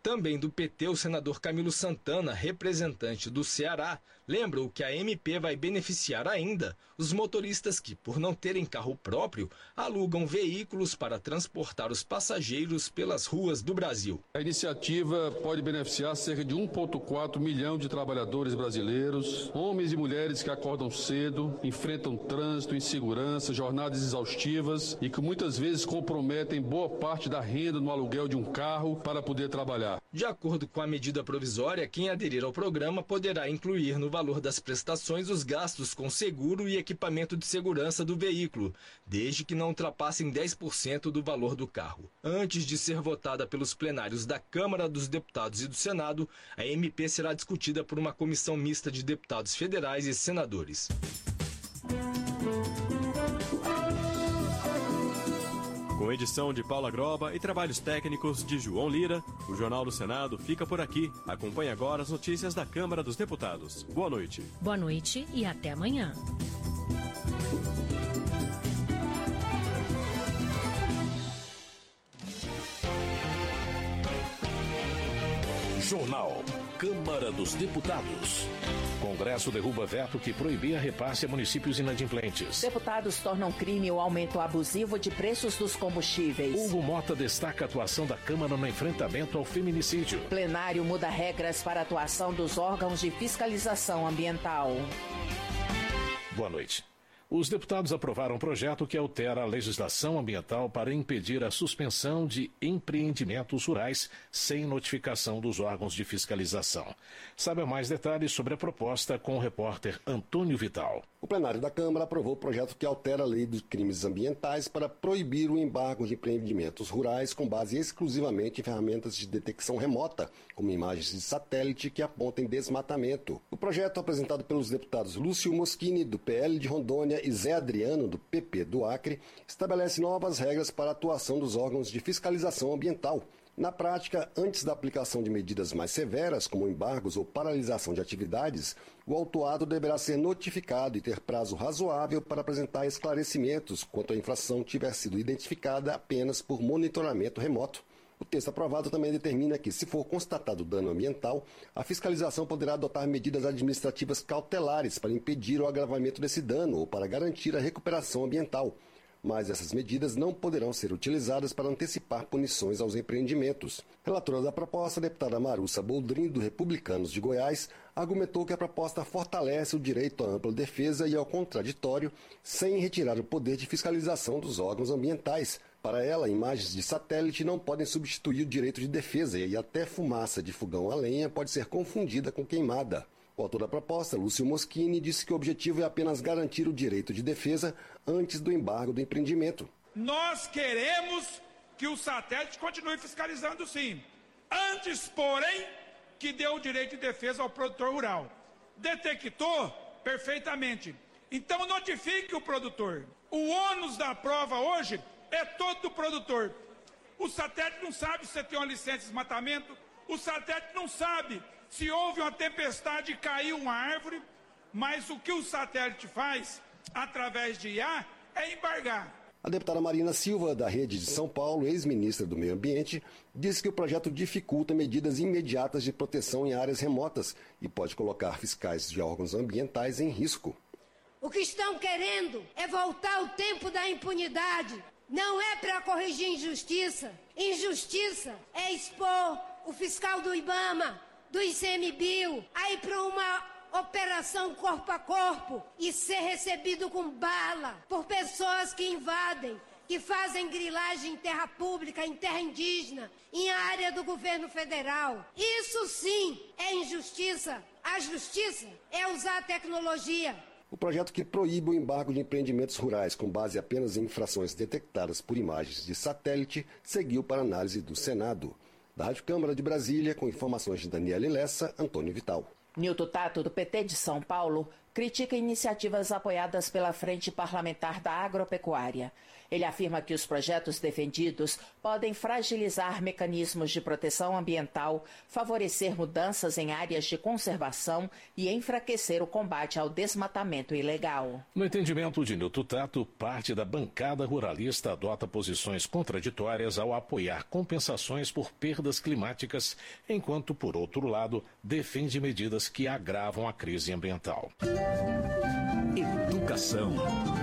Também do P T, o senador Camilo Santana, representante do Ceará, lembra que a M P vai beneficiar ainda os motoristas que, por não terem carro próprio, alugam veículos para transportar os passageiros pelas ruas do Brasil. A iniciativa pode beneficiar cerca de um vírgula quatro milhão de trabalhadores brasileiros, homens e mulheres que acordam cedo, enfrentam trânsito, insegurança, jornadas exaustivas e que muitas vezes comprometem boa parte da renda no aluguel de um carro para poder trabalhar. De acordo com a medida provisória, quem aderir ao programa poderá incluir no valor das prestações os gastos com seguro e equipamento de segurança do veículo, desde que não ultrapassem dez por cento do valor do carro. Antes de ser votada pelos plenários da Câmara dos Deputados e do Senado, a M P será discutida por uma comissão mista de deputados federais e senadores. Com edição de Paula Groba e trabalhos técnicos de João Lira, o Jornal do Senado fica por aqui. Acompanhe agora as notícias da Câmara dos Deputados. Boa noite. Boa noite e até amanhã. Jornal Câmara dos Deputados. Congresso derruba veto que proibia repasse a municípios inadimplentes. Deputados tornam crime o aumento abusivo de preços dos combustíveis. Hugo Mota destaca a atuação da Câmara no enfrentamento ao feminicídio. Plenário muda regras para a atuação dos órgãos de fiscalização ambiental. Boa noite. Os deputados aprovaram um projeto que altera a legislação ambiental para impedir a suspensão de empreendimentos rurais sem notificação dos órgãos de fiscalização. Saiba mais detalhes sobre a proposta com o repórter Antônio Vital. O plenário da Câmara aprovou o projeto que altera a lei dos crimes ambientais para proibir o embargo de empreendimentos rurais com base exclusivamente em ferramentas de detecção remota, como imagens de satélite que apontem desmatamento. O projeto, apresentado pelos deputados Lúcio Moschini, do P L de Rondônia, e Zé Adriano, do P P do Acre, estabelece novas regras para a atuação dos órgãos de fiscalização ambiental. Na prática, antes da aplicação de medidas mais severas, como embargos ou paralisação de atividades, o autuado deverá ser notificado e ter prazo razoável para apresentar esclarecimentos quanto a infração tiver sido identificada apenas por monitoramento remoto. O texto aprovado também determina que, se for constatado dano ambiental, a fiscalização poderá adotar medidas administrativas cautelares para impedir o agravamento desse dano ou para garantir a recuperação ambiental. Mas essas medidas não poderão ser utilizadas para antecipar punições aos empreendimentos. Relatora da proposta, a deputada Marussa Boldrin, do Republicanos de Goiás, argumentou que a proposta fortalece o direito à ampla defesa e ao contraditório, sem retirar o poder de fiscalização dos órgãos ambientais. Para ela, imagens de satélite não podem substituir o direito de defesa e até fumaça de fogão a lenha pode ser confundida com queimada. O autor da proposta, Lúcio Moschini, disse que o objetivo é apenas garantir o direito de defesa antes do embargo do empreendimento. Nós queremos que o satélite continue fiscalizando, sim. Antes, porém, que dê o direito de defesa ao produtor rural. Detectou perfeitamente. Então notifique o produtor. O ônus da prova hoje é todo do produtor. O satélite não sabe se você tem uma licença de desmatamento, o satélite não sabe se houve uma tempestade e caiu uma árvore, mas o que o satélite faz, através de I A, é embargar. A deputada Marina Silva, da Rede de São Paulo, ex-ministra do Meio Ambiente, disse que o projeto dificulta medidas imediatas de proteção em áreas remotas e pode colocar fiscais de órgãos ambientais em risco. O que estão querendo é voltar ao tempo da impunidade. Não é para corrigir injustiça. Injustiça é expor o fiscal do IBAMA, do ICMBio, a ir para uma operação corpo a corpo e ser recebido com bala por pessoas que invadem, que fazem grilagem em terra pública, em terra indígena, em área do governo federal. Isso sim é injustiça. A justiça é usar a tecnologia. O projeto que proíbe o embargo de empreendimentos rurais com base apenas em infrações detectadas por imagens de satélite seguiu para análise do Senado. Da Rádio Câmara de Brasília, com informações de Daniela Lessa, Antônio Vital. Nilton Tato, do P T de São Paulo, critica iniciativas apoiadas pela Frente Parlamentar da Agropecuária. Ele afirma que os projetos defendidos podem fragilizar mecanismos de proteção ambiental, favorecer mudanças em áreas de conservação e enfraquecer o combate ao desmatamento ilegal. No entendimento de Nilton Tato, parte da bancada ruralista adota posições contraditórias ao apoiar compensações por perdas climáticas, enquanto, por outro lado, defende medidas que agravam a crise ambiental. Educação.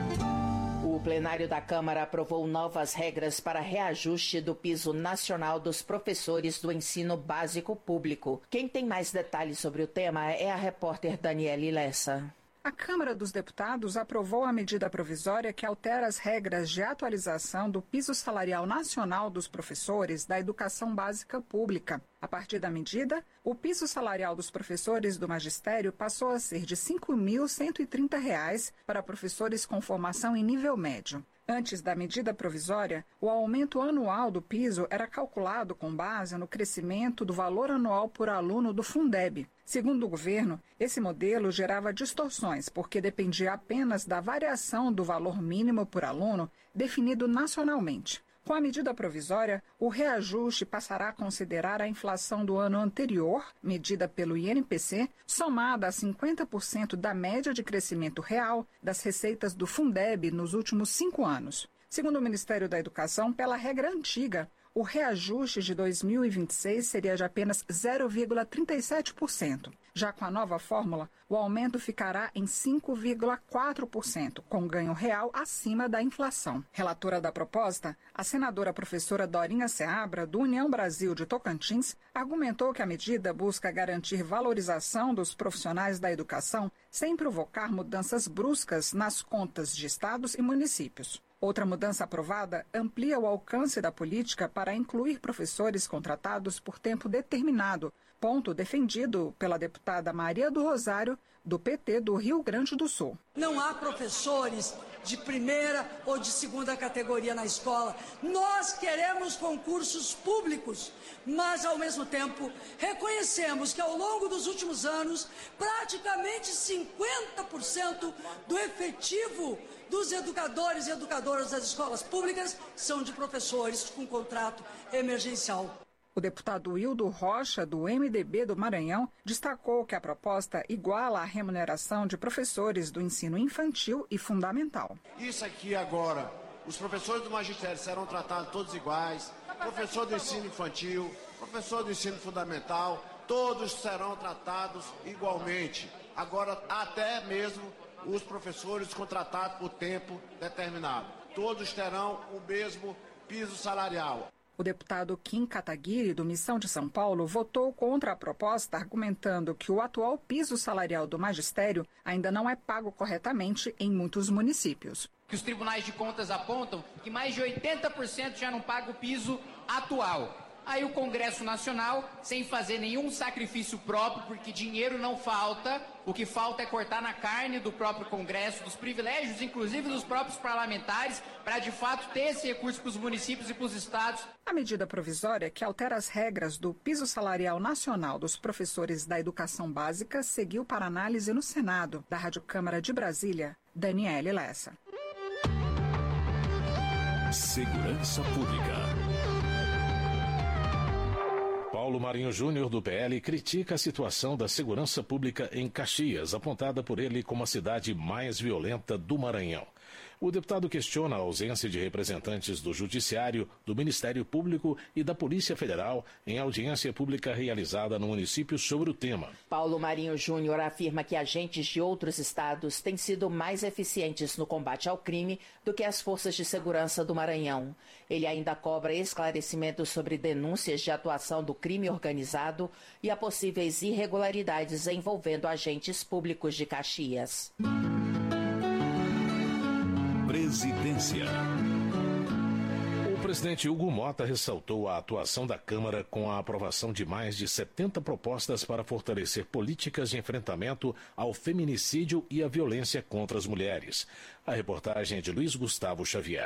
O plenário da Câmara aprovou novas regras para reajuste do piso nacional dos professores do ensino básico público. Quem tem mais detalhes sobre o tema é a repórter Daniele Lessa. A Câmara dos Deputados aprovou a medida provisória que altera as regras de atualização do piso salarial nacional dos professores da educação básica pública. A partir da medida, o piso salarial dos professores do magistério passou a ser de cinco mil cento e trinta reais para professores com formação em nível médio. Antes da medida provisória, o aumento anual do piso era calculado com base no crescimento do valor anual por aluno do Fundeb. Segundo o governo, esse modelo gerava distorções, porque dependia apenas da variação do valor mínimo por aluno definido nacionalmente. Com a medida provisória, o reajuste passará a considerar a inflação do ano anterior, medida pelo I N P C, somada a cinquenta por cento da média de crescimento real das receitas do Fundeb nos últimos cinco anos. Segundo o Ministério da Educação, pela regra antiga, o reajuste de dois mil e vinte e seis seria de apenas zero vírgula trinta e sete por cento. Já com a nova fórmula, o aumento ficará em cinco vírgula quatro por cento, com ganho real acima da inflação. Relatora da proposta, a senadora professora Dorinha Seabra, do União Brasil de Tocantins, argumentou que a medida busca garantir valorização dos profissionais da educação sem provocar mudanças bruscas nas contas de estados e municípios. Outra mudança aprovada amplia o alcance da política para incluir professores contratados por tempo determinado, ponto defendido pela deputada Maria do Rosário, do P T do Rio Grande do Sul. Não há professores de primeira ou de segunda categoria na escola. Nós queremos concursos públicos, mas, ao mesmo tempo, reconhecemos que, ao longo dos últimos anos, praticamente cinquenta por cento do efetivo dos educadores e educadoras das escolas públicas são de professores com contrato emergencial. O deputado Hildo Rocha, do M D B do Maranhão, destacou que a proposta iguala a remuneração de professores do ensino infantil e fundamental. Isso aqui agora, os professores do magistério serão tratados todos iguais, professor do ensino infantil, professor do ensino fundamental, todos serão tratados igualmente. Agora, até mesmo os professores contratados por tempo determinado. Todos terão o mesmo piso salarial. O deputado Kim Kataguiri, do Missão de São Paulo, votou contra a proposta, argumentando que o atual piso salarial do magistério ainda não é pago corretamente em muitos municípios. Que os tribunais de contas apontam que mais de oitenta por cento já não pagam o piso atual. Aí o Congresso Nacional, sem fazer nenhum sacrifício próprio, porque dinheiro não falta, o que falta é cortar na carne do próprio Congresso, dos privilégios, inclusive dos próprios parlamentares, para de fato ter esse recurso para os municípios e para os estados. A medida provisória, que altera as regras do piso salarial nacional dos professores da educação básica, seguiu para análise no Senado. Da Rádio Câmara de Brasília, Daniele Lessa. Segurança Pública. Paulo Marinho Júnior, do P L, critica a situação da segurança pública em Caxias, apontada por ele como a cidade mais violenta do Maranhão. O deputado questiona a ausência de representantes do Judiciário, do Ministério Público e da Polícia Federal em audiência pública realizada no município sobre o tema. Paulo Marinho Júnior afirma que agentes de outros estados têm sido mais eficientes no combate ao crime do que as forças de segurança do Maranhão. Ele ainda cobra esclarecimentos sobre denúncias de atuação do crime organizado e a possíveis irregularidades envolvendo agentes públicos de Caxias. Presidência. O presidente Hugo Mota ressaltou a atuação da Câmara com a aprovação de mais de setenta propostas para fortalecer políticas de enfrentamento ao feminicídio e à violência contra as mulheres. A reportagem é de Luiz Gustavo Xavier.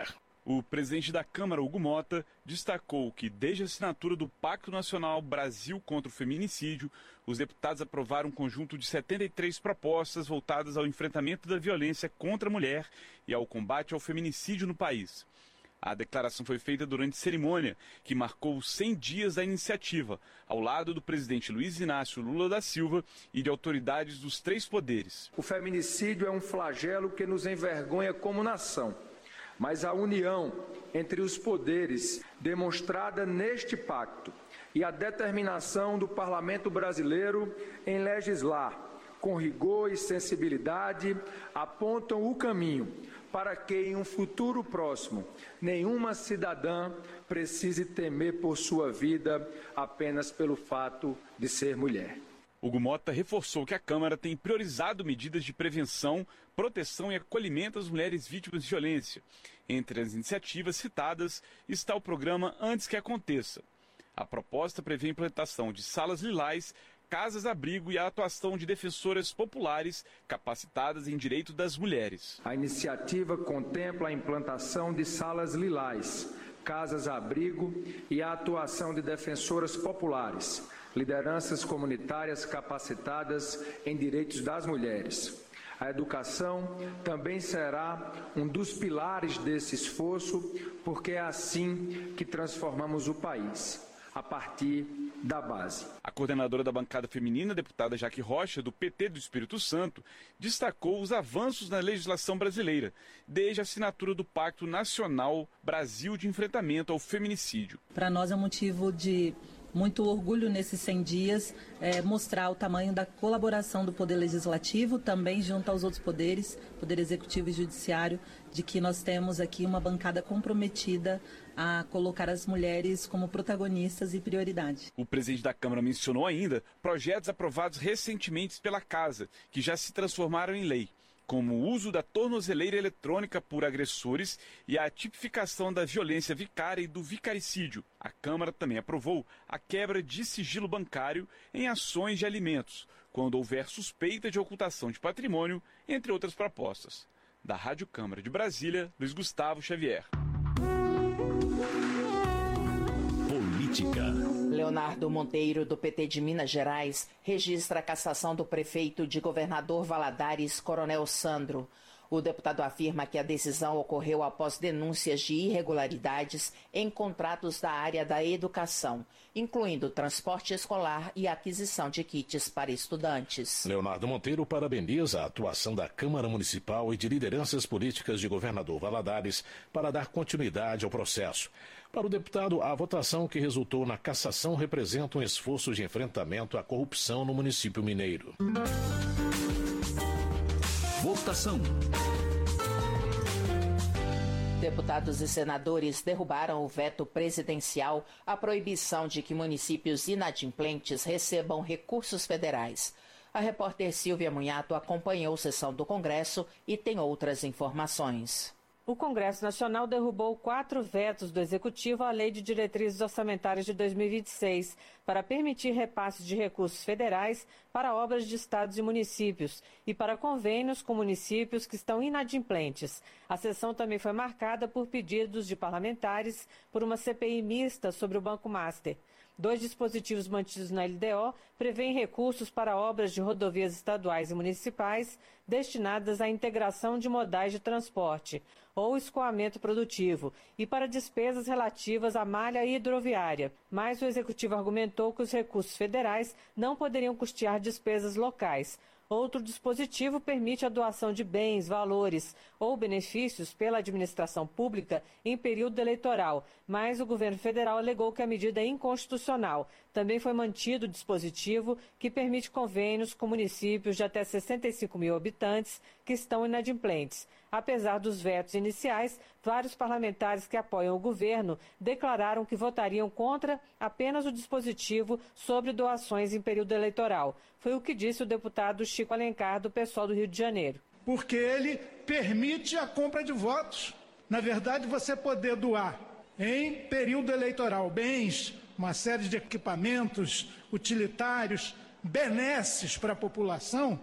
O presidente da Câmara, Hugo Mota, destacou que desde a assinatura do Pacto Nacional Brasil contra o Feminicídio, os deputados aprovaram um conjunto de setenta e três propostas voltadas ao enfrentamento da violência contra a mulher e ao combate ao feminicídio no país. A declaração foi feita durante cerimônia, que marcou os cem dias da iniciativa, ao lado do presidente Luiz Inácio Lula da Silva e de autoridades dos três poderes. O feminicídio é um flagelo que nos envergonha como nação, mas a união entre os poderes demonstrada neste pacto e a determinação do Parlamento brasileiro em legislar com rigor e sensibilidade apontam o caminho para que em um futuro próximo nenhuma cidadã precise temer por sua vida apenas pelo fato de ser mulher. Hugo Mota reforçou que a Câmara tem priorizado medidas de prevenção, proteção e acolhimento às mulheres vítimas de violência. Entre as iniciativas citadas está o programa Antes que Aconteça. A proposta prevê a implantação de salas lilás, casas-abrigo e a atuação de defensoras populares capacitadas em direito das mulheres. A iniciativa contempla a implantação de salas lilás, casas-abrigo e a atuação de defensoras populares, lideranças comunitárias capacitadas em direitos das mulheres. A educação também será um dos pilares desse esforço, porque é assim que transformamos o país, a partir da base. A coordenadora da bancada feminina, deputada Jaque Rocha, do P T do Espírito Santo, destacou os avanços na legislação brasileira, desde a assinatura do Pacto Nacional Brasil de Enfrentamento ao Feminicídio. Para nós é um motivo de muito orgulho nesses cem dias, é, mostrar o tamanho da colaboração do Poder Legislativo, também junto aos outros poderes, Poder Executivo e Judiciário, de que nós temos aqui uma bancada comprometida a colocar as mulheres como protagonistas e prioridade. O presidente da Câmara mencionou ainda projetos aprovados recentemente pela Casa, que já se transformaram em lei, como o uso da tornozeleira eletrônica por agressores e a tipificação da violência vicária e do vicaricídio. A Câmara também aprovou a quebra de sigilo bancário em ações de alimentos, quando houver suspeita de ocultação de patrimônio, entre outras propostas. Da Rádio Câmara de Brasília, Luiz Gustavo Xavier. Política. Leonardo Monteiro, do P T de Minas Gerais, registra a cassação do prefeito de Governador Valadares, Coronel Sandro. O deputado afirma que a decisão ocorreu após denúncias de irregularidades em contratos da área da educação, incluindo transporte escolar e aquisição de kits para estudantes. Leonardo Monteiro parabeniza a atuação da Câmara Municipal e de lideranças políticas de Governador Valadares para dar continuidade ao processo. Para o deputado, a votação que resultou na cassação representa um esforço de enfrentamento à corrupção no município mineiro. Votação. Deputados e senadores derrubaram o veto presidencial à proibição de que municípios inadimplentes recebam recursos federais. A repórter Silvia Munhato acompanhou a sessão do Congresso e tem outras informações. O Congresso Nacional derrubou quatro vetos do Executivo à Lei de Diretrizes Orçamentárias de dois mil e vinte e seis para permitir repasses de recursos federais para obras de estados e municípios e para convênios com municípios que estão inadimplentes. A sessão também foi marcada por pedidos de parlamentares por uma C P I mista sobre o Banco Master. Dois dispositivos mantidos na L D O prevêem recursos para obras de rodovias estaduais e municipais destinadas à integração de modais de transporte ou escoamento produtivo e para despesas relativas à malha hidroviária. Mas o Executivo argumentou que os recursos federais não poderiam custear despesas locais. Outro dispositivo permite a doação de bens, valores ou benefícios pela administração pública em período eleitoral, mas o governo federal alegou que a medida é inconstitucional. Também foi mantido o dispositivo que permite convênios com municípios de até sessenta e cinco mil habitantes que estão inadimplentes. Apesar dos vetos iniciais, vários parlamentares que apoiam o governo declararam que votariam contra apenas o dispositivo sobre doações em período eleitoral. Foi o que disse o deputado Chico Alencar, do PSOL do Rio de Janeiro. Porque ele permite a compra de votos. Na verdade, você poder doar em período eleitoral bens, uma série de equipamentos utilitários, benesses para a população,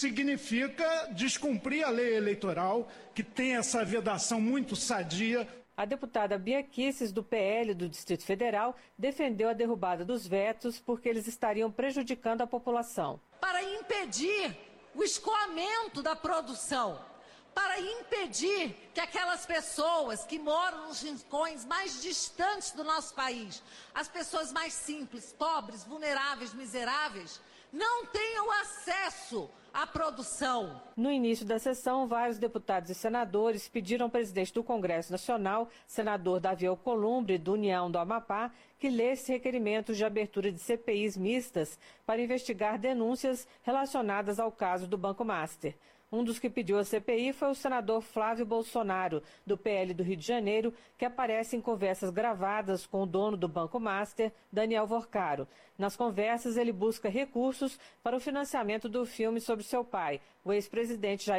significa descumprir a lei eleitoral, que tem essa vedação muito sadia. A deputada Bia Kicis, do P L do Distrito Federal, defendeu a derrubada dos vetos porque eles estariam prejudicando a população. Para impedir o escoamento da produção, para impedir que aquelas pessoas que moram nos rincões mais distantes do nosso país, as pessoas mais simples, pobres, vulneráveis, miseráveis, não tenham acesso à produção. No início da sessão, vários deputados e senadores pediram ao presidente do Congresso Nacional, senador Davi Alcolumbre, do União do Amapá, que lesse requerimentos de abertura de C P Is mistas para investigar denúncias relacionadas ao caso do Banco Master. Um dos que pediu a C P I foi o senador Flávio Bolsonaro, do P L do Rio de Janeiro, que aparece em conversas gravadas com o dono do Banco Master, Daniel Vorcaro. Nas conversas, ele busca recursos para o financiamento do filme sobre seu pai, o ex-presidente Jair